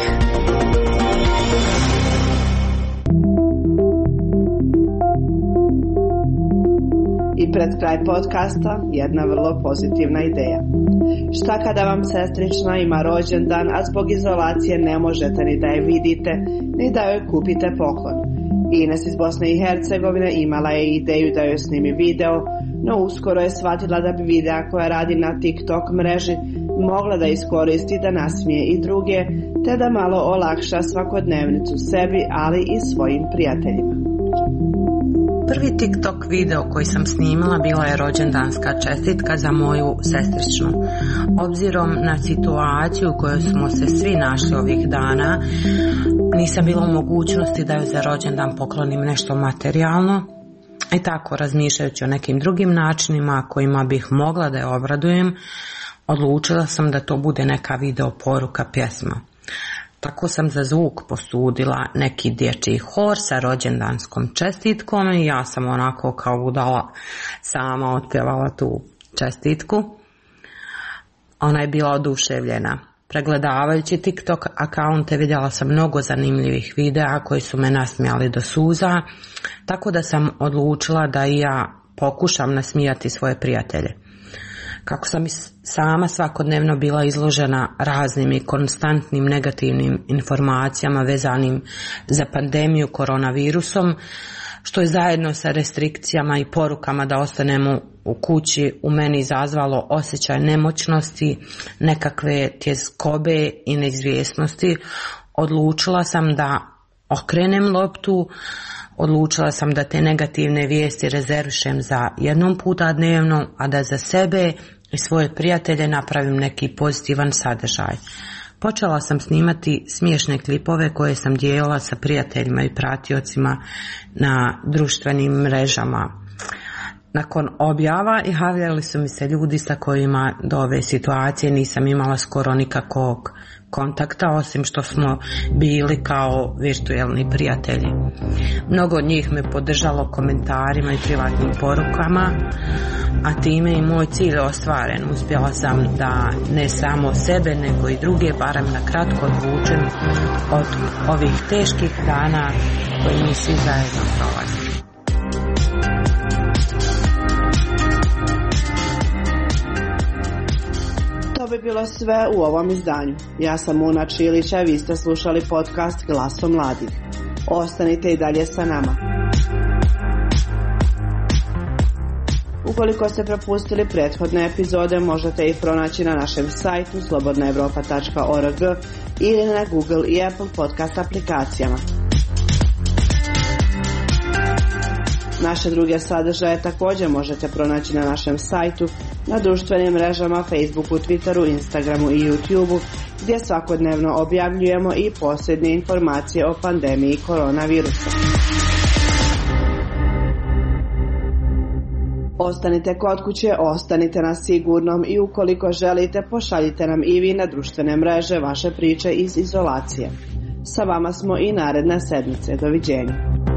I pred kraj podcasta jedna vrlo pozitivna ideja. Šta kada vam sestrična ima rođendan, a zbog izolacije ne možete ni da je vidite, ni da joj kupite poklon? Ines iz Bosne i Hercegovine imala je ideju da joj snimi video, no uskoro je shvatila da bi videa koja radi na TikTok mreži mogla da iskoristi da nasmije i druge, te da malo olakša svakodnevnicu sebi, ali i svojim prijateljima. Prvi TikTok video koji sam snimila bila je rođendanska čestitka za moju sestričnu. Obzirom na situaciju u kojoj smo se svi našli ovih dana, nisam bila u mogućnosti da joj za rođendan poklonim nešto materijalno. I tako, razmišljajući o nekim drugim načinima kojima bih mogla da je obradujem, odlučila sam da to bude neka video poruka pjesma. Tako sam za zvuk posudila neki dječji hor sa rođendanskom čestitkom i ja sam onako kao budala sama otpjevala tu čestitku. Ona je bila oduševljena. Pregledavajući TikTok akaunte vidjela sam mnogo zanimljivih videa koji su me nasmijali do suza, tako da sam odlučila da i ja pokušam nasmijati svoje prijatelje. Kako sam sama svakodnevno bila izložena raznim i konstantnim negativnim informacijama vezanim za pandemiju koronavirusom, što je zajedno sa restrikcijama i porukama da ostanemo u kući u meni izazvalo osjećaj nemoćnosti, nekakve tjeskobe i neizvjesnosti, odlučila sam da okrenem loptu, odlučila sam da te negativne vijesti rezervišem za jednom puta dnevno, a da za sebe i svoje prijatelje napravim neki pozitivan sadržaj. Počela sam snimati smiješne klipove koje sam dijelila sa prijateljima i pratiocima na društvenim mrežama. Nakon objava javljali su mi se ljudi sa kojima do ove situacije nisam imala skoro nikakvog kontakta, osim što smo bili kao virtualni prijatelji. Mnogo od njih me podržalo komentarima i privatnim porukama, a time i moj cilj ostvaren. Uspjela sam da ne samo sebe, nego i druge barem na kratko odvučem od ovih teških dana koje mi svi zajedno prolazimo. To bi bilo sve u ovom izdanju. Ja sam Una Čilića i vi ste slušali podcast Glasom mladih. Ostanite i dalje sa nama. Ukoliko ste propustili prethodne epizode, možete ih pronaći na našem sajtu slobodna evropa tačka org ili na Google i Apple podcast aplikacijama. Naše druge sadržaje također možete pronaći na našem sajtu, na društvenim mrežama, Facebooku, Twitteru, Instagramu i YouTubeu, gdje svakodnevno objavljujemo i posljednje informacije o pandemiji koronavirusa. Ostanite kod kuće, ostanite na sigurnom i ukoliko želite, pošaljite nam i vi na društvene mreže vaše priče iz izolacije. Sa vama smo i naredne sedmice. Doviđenja.